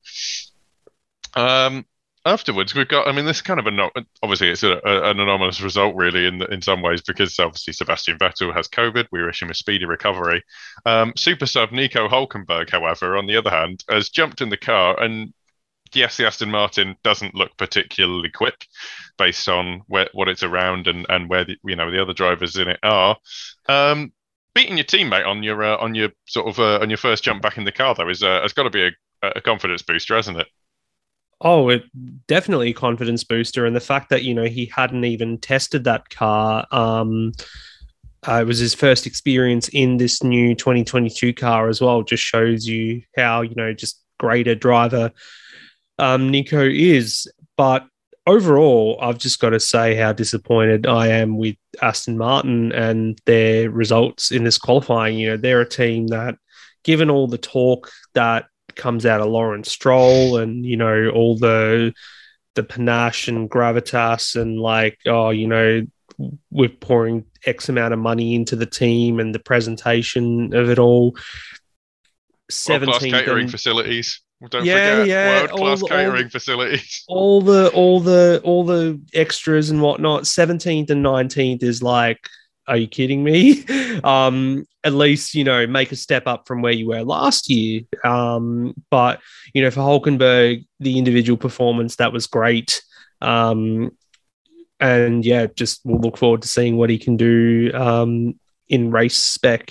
Um, afterwards, we've got. I mean, this is kind of a obviously it's a, a, an anomalous result, really, in in some ways, because obviously Sebastian Vettel has COVID. We wish him a speedy recovery. Um, super sub Nico Hulkenberg, however, on the other hand, has jumped in the car and. Yes, the Aston Martin doesn't look particularly quick based on where, what it's around and, and where the, you know the other drivers in it are. Um, beating your teammate on your uh, on your sort of uh, on your first jump back in the car though is uh, has got to be a, a confidence booster, hasn't it? Oh, it definitely a confidence booster, and the fact that you know he hadn't even tested that car. Um, uh, it was his first experience in this new twenty twenty-two car as well. Just shows you how you know just great a driver. Um, Nico is, but overall, I've just got to say how disappointed I am with Aston Martin and their results in this qualifying. You know, they're a team that, given all the talk that comes out of Lawrence Stroll and, you know, all the the panache and gravitas and like, oh, you know, we're pouring X amount of money into the team and the presentation of it all. World-class catering and, facilities. Don't yeah, forget yeah. world-class all, catering all the, facilities. All the all the all the extras and whatnot. seventeenth and nineteenth is like, are you kidding me? Um, at least, you know, make a step up from where you were last year. Um, but, you know, for Hulkenberg, the individual performance, that was great. Um, and yeah, just we'll look forward to seeing what he can do um, in race spec.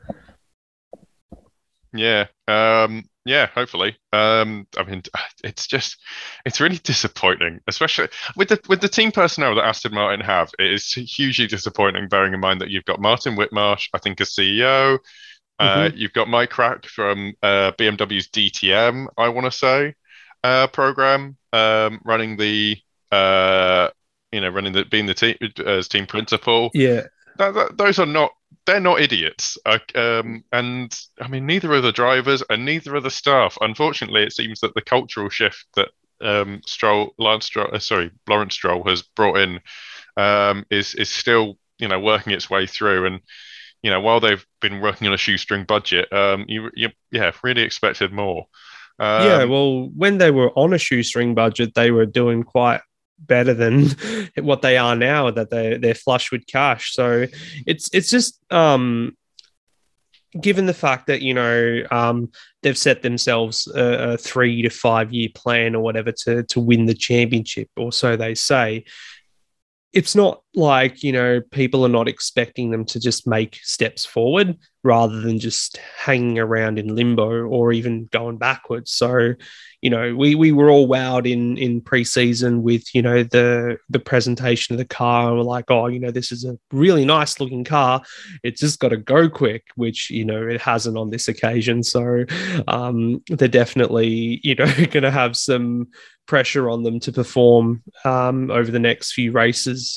Yeah. Um, yeah, hopefully. Um, I mean, it's just, it's really disappointing, especially with the with the team personnel that Aston Martin have. It is hugely disappointing, bearing in mind that you've got Martin Whitmarsh, I think, as C E O. Uh, mm-hmm. You've got Mike Krack from uh, B M W's D T M, I want to say, uh, program, um, running the, uh, you know, running the being the team as team principal. Yeah, that, that, those are not. They're not idiots. Uh, um, and I mean, neither are the drivers and neither are the staff. Unfortunately, it seems that the cultural shift that um, Stroll, Lance Stroll, uh, sorry, Lawrence Stroll has brought in um, is is still, you know, working its way through. And, you know, while they've been working on a shoestring budget, um, you, you yeah, really expected more. Um, yeah, well, when they were on a shoestring budget, they were doing quite better than what they are now, that they they're flush with cash. So it's it's just um given the fact that you know um they've set themselves a, a three to five year plan or whatever to to win the championship, or so they say. It's not like, you know, people are not expecting them to just make steps forward rather than just hanging around in limbo or even going backwards. So, you know, we we were all wowed in in preseason with, you know, the the presentation of the car. And we're like, oh, you know, this is a really nice looking car. It's just got to go quick, which, you know, it hasn't on this occasion. So um, they're definitely, you know, going to have some pressure on them to perform um, over the next few races.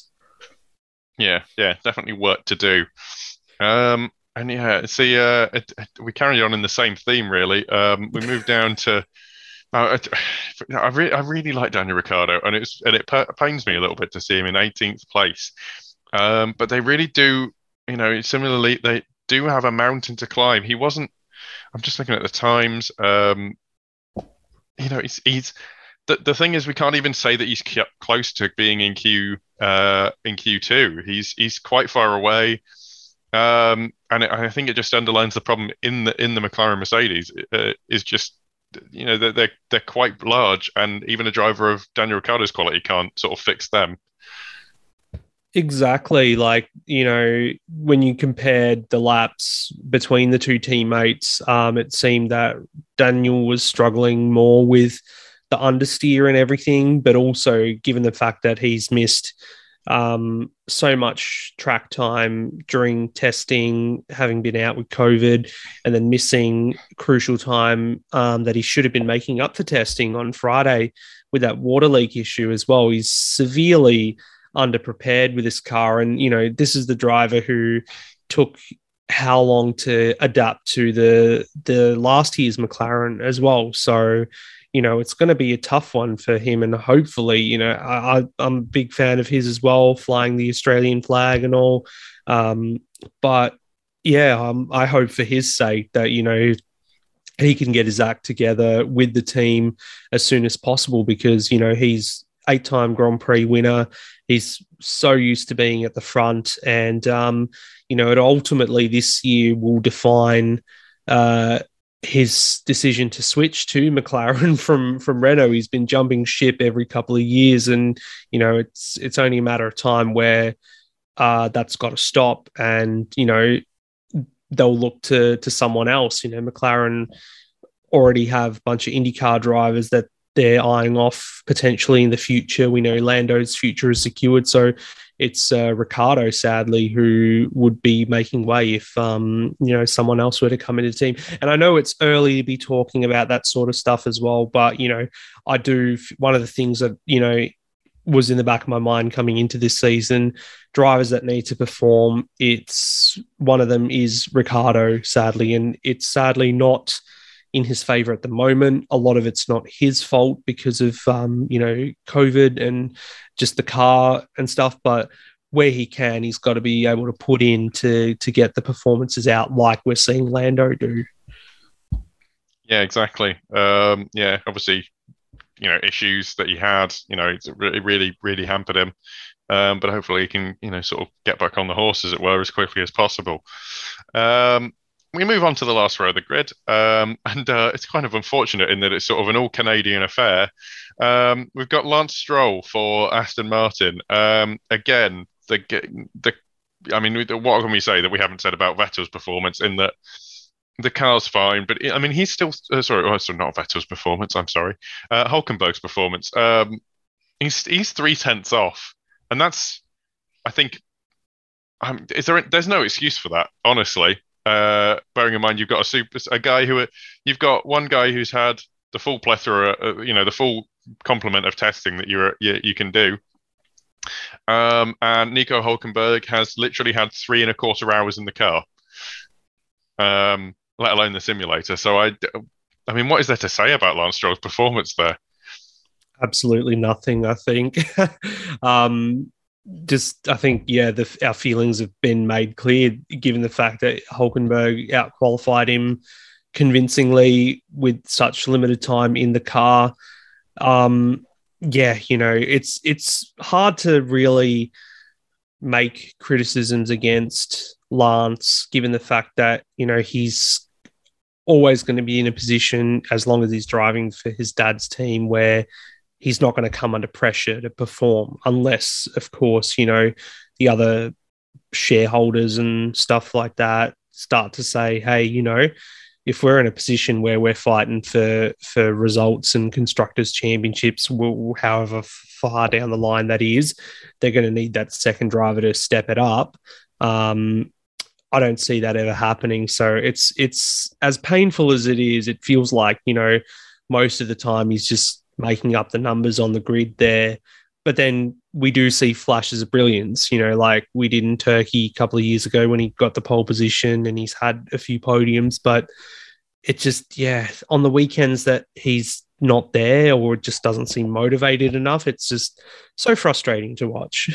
Yeah, yeah, definitely work to do. Um, and yeah, see, uh, it, it, we carry on in the same theme, really. Um, we moved down to. Uh, I, re- I really like Daniel Ricciardo, and it's and it p- pains me a little bit to see him in eighteenth place. Um, but they really do, you know. Similarly, they do have a mountain to climb. He wasn't. I'm just looking at the times. Um, you know, he's he's. the the thing is, we can't even say that he's kept close to being in Q uh, in Q two. He's he's quite far away, um, and it, I think it just underlines the problem in the in the McLaren Mercedes uh, is just you know they're, they're they're quite large, and even a driver of Daniel Ricciardo's quality can't sort of fix them. Exactly. Like, you know, when you compared the laps between the two teammates, um, it seemed that Daniel was struggling more with the understeer and everything, but also given the fact that he's missed um, so much track time during testing, having been out with COVID, and then missing crucial time um, that he should have been making up for testing on Friday with that water leak issue as well. He's severely underprepared with this car. And, you know, this is the driver who took how long to adapt to the the last year's McLaren as well. So, you know, it's going to be a tough one for him. And hopefully, you know, I, I'm a big fan of his as well, flying the Australian flag and all. Um, but yeah, um, I hope for his sake that, you know, he can get his act together with the team as soon as possible, because, you know, he's eight-time Grand Prix winner. He's so used to being at the front, and um, you know, it ultimately this year will define uh, his decision to switch to McLaren from from Renault. He's been jumping ship every couple of years, and you know, it's it's only a matter of time where uh, that's got to stop, and you know, they'll look to to someone else. You know, McLaren already have a bunch of IndyCar drivers that they're eyeing off potentially in the future. We know Lando's future is secured, so it's uh, Ricciardo, sadly, who would be making way if um, you know someone else were to come into the team. And I know it's early to be talking about that sort of stuff as well, but you know, I do. One of the things that you know was in the back of my mind coming into this season, drivers that need to perform. It's one of them is Ricciardo, sadly, and it's sadly not in his favor at the moment. A lot of it's not his fault because of, um, you know, COVID and just the car and stuff. But where he can, he's got to be able to put in to, to get the performances out like we're seeing Lando do. Yeah, exactly. Um, yeah, obviously, you know, issues that he had, you know, it really, really hampered him. Um, but hopefully he can, you know, sort of get back on the horse, as it were, as quickly as possible. Um, we move on to the last row of the grid, um, and uh, it's kind of unfortunate in that it's sort of an all-Canadian affair. Um, we've got Lance Stroll for Aston Martin. Um, again, the the I mean, what can we say that we haven't said about Vettel's performance? In that the car's fine, but I mean, he's still uh, sorry, oh, sorry, not Vettel's performance. I'm sorry, uh, Hulkenberg's performance. Um, he's he's three tenths off, and that's I think. Um, is there? There's no excuse for that, honestly. Uh, bearing in mind you've got a super a guy who you've got one guy who's had the full plethora, uh, you know, the full complement of testing that you're you, you can do. Um, and Nico Hulkenberg has literally had three and a quarter hours in the car, um, let alone the simulator. So I, I mean, what is there to say about Lance Stroll's performance there? Absolutely nothing, I think. um, Just, I think, yeah, the, our feelings have been made clear, given the fact that Hulkenberg outqualified him convincingly with such limited time in the car. Um, yeah, you know, it's it's hard to really make criticisms against Lance, given the fact that, you know, he's always going to be in a position, as long as he's driving for his dad's team, where he's not going to come under pressure to perform unless, of course, you know, the other shareholders and stuff like that start to say, hey, you know, if we're in a position where we're fighting for for results and constructors championships, we'll, however far down the line that is, they're going to need that second driver to step it up. Um, I don't see that ever happening. So it's it's as painful as it is, it feels like, you know, most of the time he's just making up the numbers on the grid there. But then we do see flashes of brilliance, you know, like we did in Turkey a couple of years ago when he got the pole position and he's had a few podiums. But it just, yeah, on the weekends that he's not there or just doesn't seem motivated enough, it's just so frustrating to watch.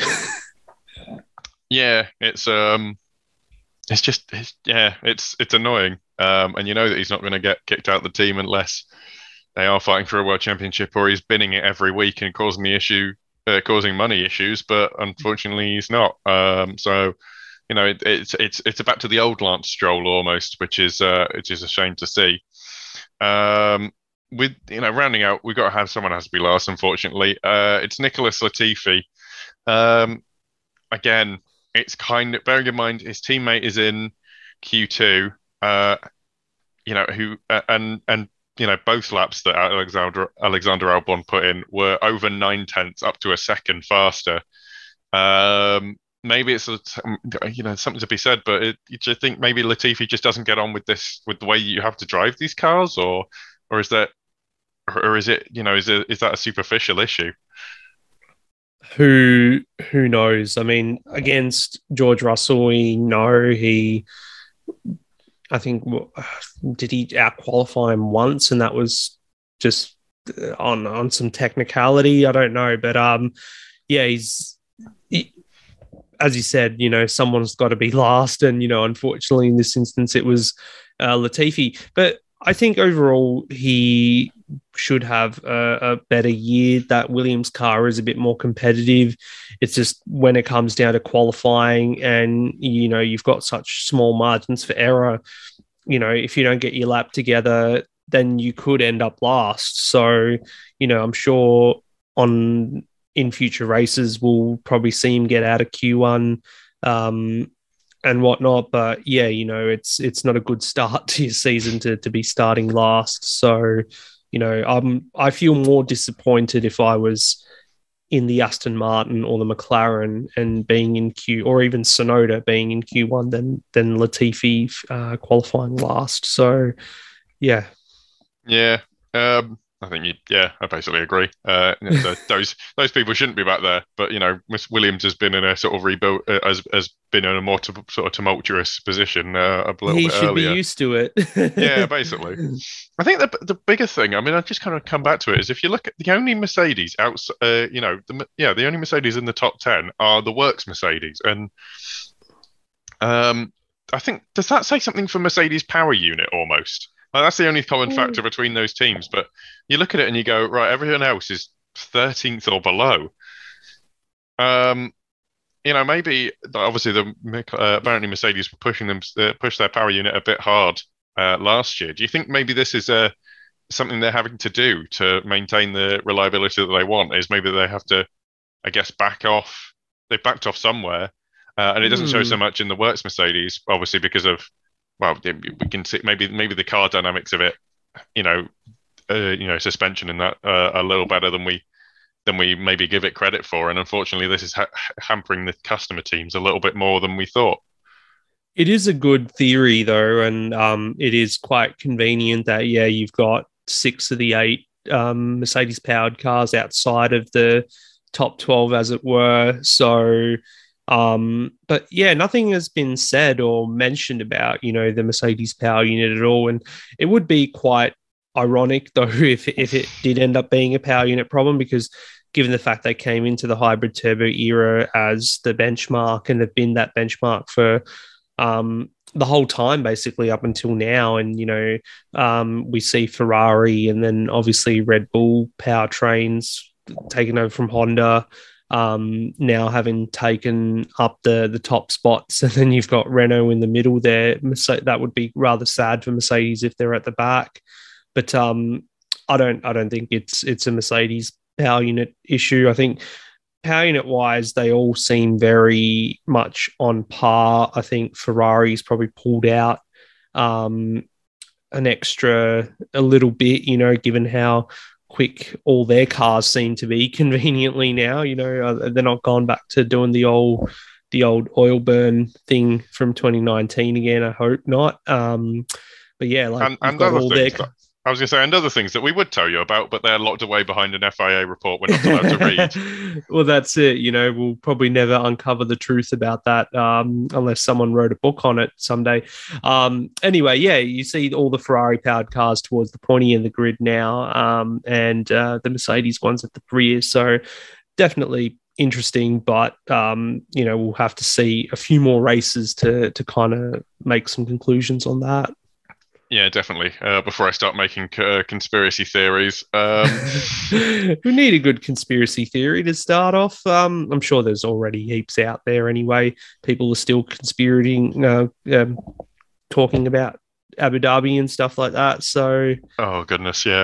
Yeah, it's um, it's just, it's, yeah, it's it's annoying. Um, and you know that he's not going to get kicked out of the team unless they are fighting for a world championship, or he's binning it every week and causing the issue, uh, causing money issues. But unfortunately, he's not. Um, so you know, it, it's it's it's back to the old Lance Stroll almost, which is uh, which is a shame to see. Um, with you know, rounding out, we've got to have someone has to be last. Unfortunately, uh, it's Nicholas Latifi. Um, again, it's kind of bearing in mind his teammate is in Q two. Uh, you know who uh, and and you know both laps that Alexander Alexander Albon put in were over nine tenths up to a second faster. Um, maybe it's a, you know something to be said, but it, you just think maybe Latifi just doesn't get on with this with the way you have to drive these cars, or or is that or is it you know is it is that a superficial issue? Who who knows? I mean, against George Russell, we know he. I think did he out qualify him once, and that was just on on some technicality. I don't know, but um, yeah, he's he, as you said, you know, someone's got to be last, and you know, unfortunately, in this instance, it was uh, Latifi. But I think overall, he should have a, a better year. That Williams car is a bit more competitive. It's just when it comes down to qualifying and, you know, you've got such small margins for error, you know, if you don't get your lap together, then you could end up last. So, you know, I'm sure on in future races, we'll probably see him get out of Q one um, and whatnot. But yeah, you know, it's it's not a good start to your season to to be starting last. So, you know, I'm I feel more disappointed if I was in the Aston Martin or the McLaren and being in Q, or even Sonoda being in Q one than than Latifi uh, qualifying last. So, yeah, yeah. Um, I think you, yeah, I basically agree. Uh, those those people shouldn't be back there, but you know, Miss Williams has been in a sort of rebuild, uh, has has been in a more t- sort of tumultuous position uh, a little he bit should earlier. be used to it. Yeah, basically. I think the the bigger thing, I mean, I just kind of come back to it is if you look at the only Mercedes outside, uh, you know, the yeah, the only Mercedes in the top ten are the works Mercedes, and um, I think does that say something for Mercedes power unit almost? Like, that's the only common factor between those teams. But you look at it and you go, right, everyone else is thirteenth or below. Um, you know, maybe obviously the uh, apparently Mercedes were pushing them uh, push their power unit a bit hard uh, last year. Do you think maybe this is uh, something they're having to do to maintain the reliability that they want? Is maybe they have to, I guess, back off. They've backed off somewhere, uh, and it doesn't show so much in the works Mercedes, obviously because of. Well, we can see maybe maybe the car dynamics of it, you know, uh, you know, suspension and that uh, a little better than we than we maybe give it credit for. And unfortunately, this is ha- hampering the customer teams a little bit more than we thought. It is a good theory, though, and um, it is quite convenient that yeah, you've got six of the eight um, Mercedes-powered cars outside of the top twelve, as it were. So. Um, but yeah, nothing has been said or mentioned about, you know, the Mercedes power unit at all. And it would be quite ironic, though, if, if it did end up being a power unit problem, because given the fact they came into the hybrid turbo era as the benchmark and have been that benchmark for um, the whole time, basically up until now. And, you know, um, we see Ferrari and then obviously Red Bull powertrains taken over from Honda. Um, now having taken up the the top spots, and then you've got Renault in the middle there. That would be rather sad for Mercedes if they're at the back. But um, I don't I don't think it's it's a Mercedes power unit issue. I think power unit wise, they all seem very much on par. I think Ferrari's probably pulled out um, an extra a little bit, you know, given how quick all their cars seem to be conveniently now. You know, they're not gone back to doing the old the old oil burn thing from twenty nineteen again. I hope not. Um, but yeah, like and, and other things. Their... I was going to say, and other things that we would tell you about, but they're locked away behind an F I A report we're not allowed to read. Well, that's it. You know, we'll probably never uncover the truth about that um, unless someone wrote a book on it someday. Um, anyway, yeah, you see all the Ferrari-powered cars towards the pointy end of the grid now, um, and uh, the Mercedes ones at the rear. So definitely interesting, but um, you know, we'll have to see a few more races to to kind of make some conclusions on that. Yeah, definitely. Uh, before I start making uh, conspiracy theories, um, We need a good conspiracy theory to start off. Um, I'm sure there's already heaps out there anyway. People are still conspirating, uh, um, talking about Abu Dhabi and stuff like that. So, oh goodness, yeah,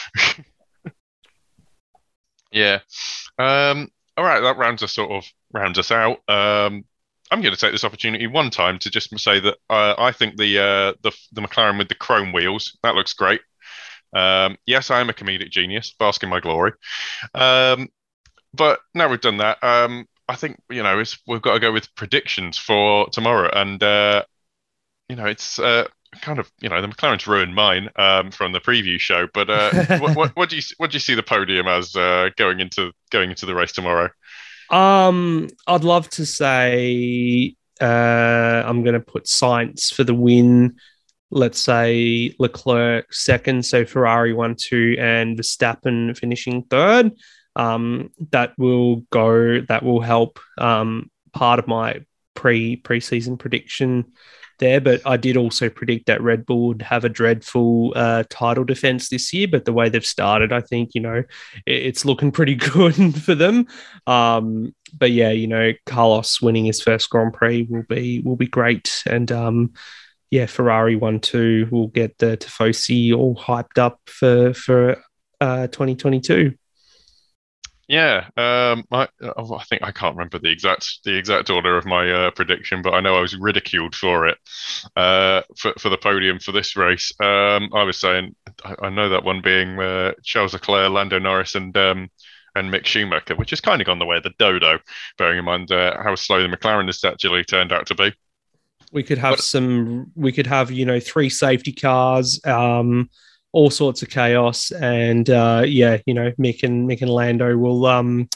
yeah. Um, all right, that rounds us sort of rounds us out. Um, I'm going to take this opportunity one time to just say that uh, I think the uh, the the McLaren with the chrome wheels, that looks great. Um, yes, I am a comedic genius, bask in my glory. Um, but now we've done that, um, I think you know it's, we've got to go with predictions for tomorrow, and uh, you know it's uh, kind of you know the McLaren's ruined mine um, from the preview show. But uh, what, what what do you what do you see the podium as uh, going into going into the race tomorrow? um, I'd love to say uh, I'm going to put Sainz for the win. Let's say Leclerc second, so Ferrari one, two, and Verstappen finishing third. Um, that will go. That will help. Um, part of my pre preseason prediction there, but I did also predict that Red Bull would have a dreadful uh, title defense this year. But the way they've started, I think you know it's looking pretty good for them. Um, but yeah, you know Carlos winning his first Grand Prix will be will be great, and um, yeah, Ferrari one two will get the Tifosi all hyped up for for uh, twenty twenty-two. Yeah, um, I, I think I can't remember the exact the exact order of my uh, prediction, but I know I was ridiculed for it uh, for for the podium for this race. Um, I was saying I, I know that one being uh, Charles Leclerc, Lando Norris, and um, and Mick Schumacher, which has kind of gone the way of the dodo, bearing in mind uh, how slow the McLaren has actually turned out to be. We could have But some. We could have you know three safety cars. Um, all sorts of chaos, and uh, yeah, you know, Mick and Mick and Lando will, um,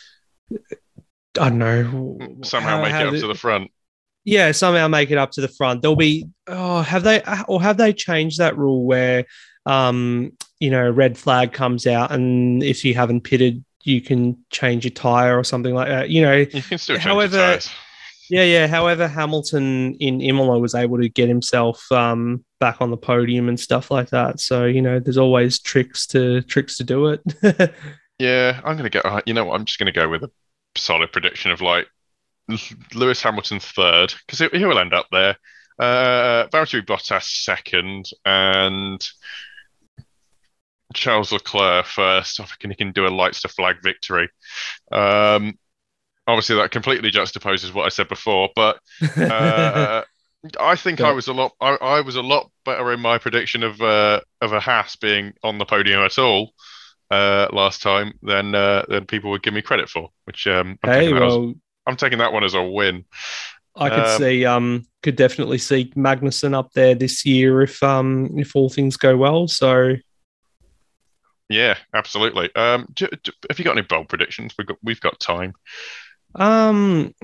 I don't know, somehow how, make how it up the, to the front. Yeah, somehow make it up to the front. There'll be, oh, have they, or have they changed that rule where, um, you know, red flag comes out, and if you haven't pitted, you can change your tire or something like that. You know, You can still change however, your tires. yeah, yeah. However, Hamilton in Imola was able to get himself um, back on the podium and stuff like that. So you know, there's always tricks to tricks to do it. Yeah, I'm gonna get. Uh, you know what? I'm just gonna go with a solid prediction of like Lewis Hamilton third because he, he will end up there. Uh, Valtteri Bottas second, and Charles Leclerc first. I reckon he can do a lights to flag victory. Um, obviously, that completely juxtaposes what I said before, but uh, I think I But was a lot. I, I was a lot better in my prediction of uh, of a Haas being on the podium at all uh, last time than uh, than people would give me credit for. Which um, I'm hey, taking that as well, I'm taking that one as a win. I could Um, see, um, could definitely see Magnussen up there this year if, um, if all things go well. So yeah, absolutely. Um, do, do, have you got any bold predictions? We've got we've got time. Um,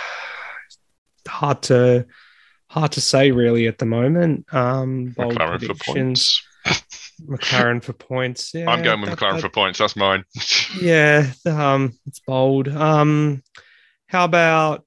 hard to hard to say really at the moment. Um, bold McLaren for predictions. points. McLaren for points. Yeah, I'm going with that, McLaren that, for points. That's mine. yeah. Um, it's bold. Um, how about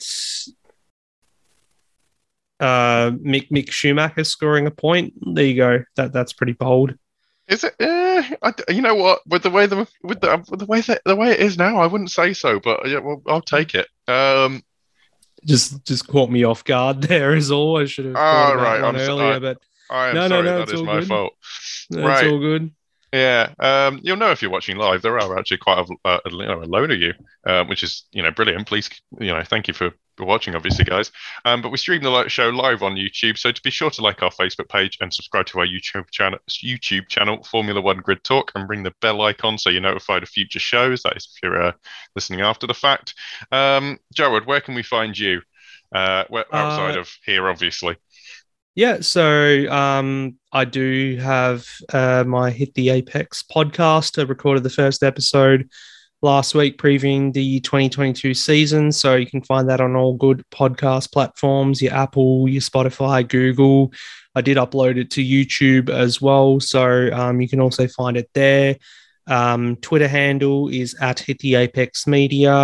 uh Mick Mick Schumacher scoring a point? There you go. That that's pretty bold. Is it? Eh, I, you know what? With the way the with the with the way that the way it is now, I wouldn't say so, but yeah, well, I'll take it. Um, Just just caught me off guard there is all. I should have thought all of that right. one I'm so, earlier, I, but I am no, no, sorry. no, That it's is all my good. fault. That's Right. all good. Yeah, um, you'll know if you're watching live. There are actually quite a, a, you know, a load of you, um, which is you know brilliant. Please, you know, thank you for, for watching, obviously, guys. Um, but we stream the light show live on YouTube, so to be sure to like our Facebook page and subscribe to our YouTube channel, YouTube channel, Formula One Grid Talk, and ring the bell icon so you're notified of future shows. That is if you're uh, listening after the fact. Um, Jared, where can we find you? Uh, where, outside Uh, of here, obviously. yeah, so um, I do have uh, my Hit the Apex podcast. I recorded the first episode last week previewing the twenty twenty-two season. So you can find that on all good podcast platforms, your Apple, your Spotify, Google. I did upload it to YouTube as well. So um, you can also find it there. Um, Twitter handle is at Hit the Apex Media.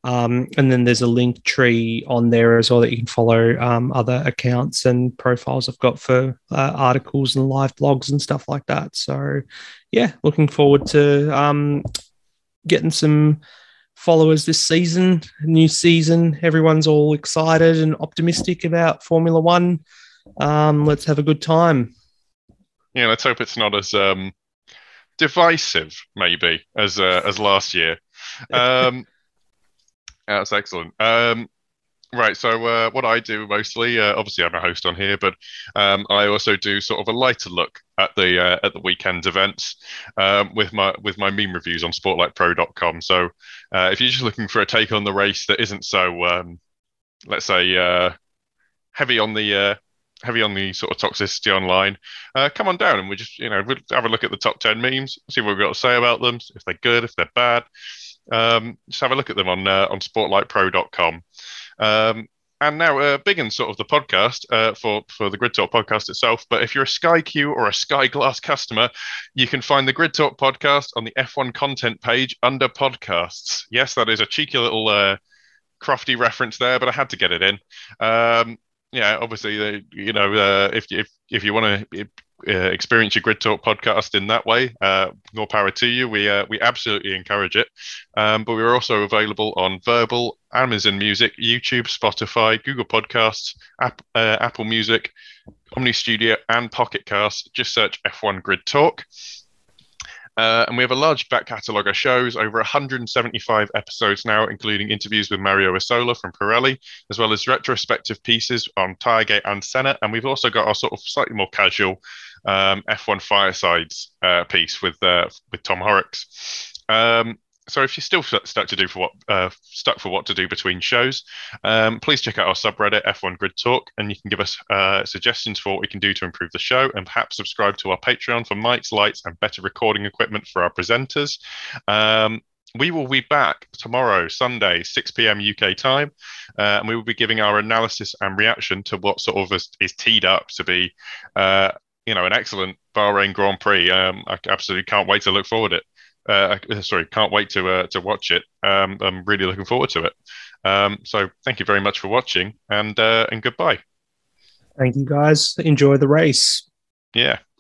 Um, and then there's a link tree on there as well that you can follow um, other accounts and profiles I've got for uh, articles and live blogs and stuff like that. So, yeah, looking forward to um, getting some followers this season, new season. Everyone's all excited and optimistic about Formula One. Um, let's have a good time. Yeah, let's hope it's not as um, divisive, maybe, as uh, as last year. Um, that's excellent. Um, right, so uh, what I do mostly, uh, obviously, I'm a host on here, but um, I also do sort of a lighter look at the uh, at the weekend events um, with my with my meme reviews on Sportlight Pro dot com. So uh, if you're just looking for a take on the race that isn't so, um, let's say, uh, heavy on the uh, heavy on the sort of toxicity online, uh, come on down and we just, you know, we'll have a look at the top ten memes, see what we've got to say about them, if they're good, if they're bad. Um, just have a look at them on uh, on Sportlight Pro dot com. Um, and now, uh, big in sort of the podcast uh, for for the Grid Talk podcast itself. But if you're a Sky Q or a Sky Glass customer, you can find the Grid Talk podcast on the F one content page under podcasts. Yes, that is a cheeky little uh, crofty reference there, but I had to get it in. Um, yeah, obviously, uh, you know, uh, if if if you want to uh, experience your Grid Talk podcast in that way, uh, more power to you. We uh, we absolutely encourage it. Um, but we're also available on Verbal, Amazon Music, YouTube, Spotify, Google Podcasts, App, uh, Apple Music, Omni Studio, and Pocket Casts. Just search F one Grid Talk. Uh, and we have a large back catalogue of shows, over one hundred seventy-five episodes now, including interviews with Mario Isola from Pirelli, as well as retrospective pieces on Tiregate and Senna. And we've also got our sort of slightly more casual um, F one Firesides uh, piece with uh, with Tom Horrocks. Um, so if you're still stuck to do for what uh, stuck for what to do between shows, um, please check out our subreddit F one Grid Talk, and you can give us uh, suggestions for what we can do to improve the show, and perhaps subscribe to our Patreon for mics, lights, and better recording equipment for our presenters. Um, we will be back tomorrow, Sunday, six p.m. U K time, uh, and we will be giving our analysis and reaction to what sort of is, is teed up to be, uh, you know, an excellent Bahrain Grand Prix. Um, I absolutely can't wait to look forward to it. Uh, sorry, can't wait to uh, to watch it. Um, I'm really looking forward to it. Um, so thank you very much for watching, and uh, and goodbye. Thank you, guys. Enjoy the race. Yeah.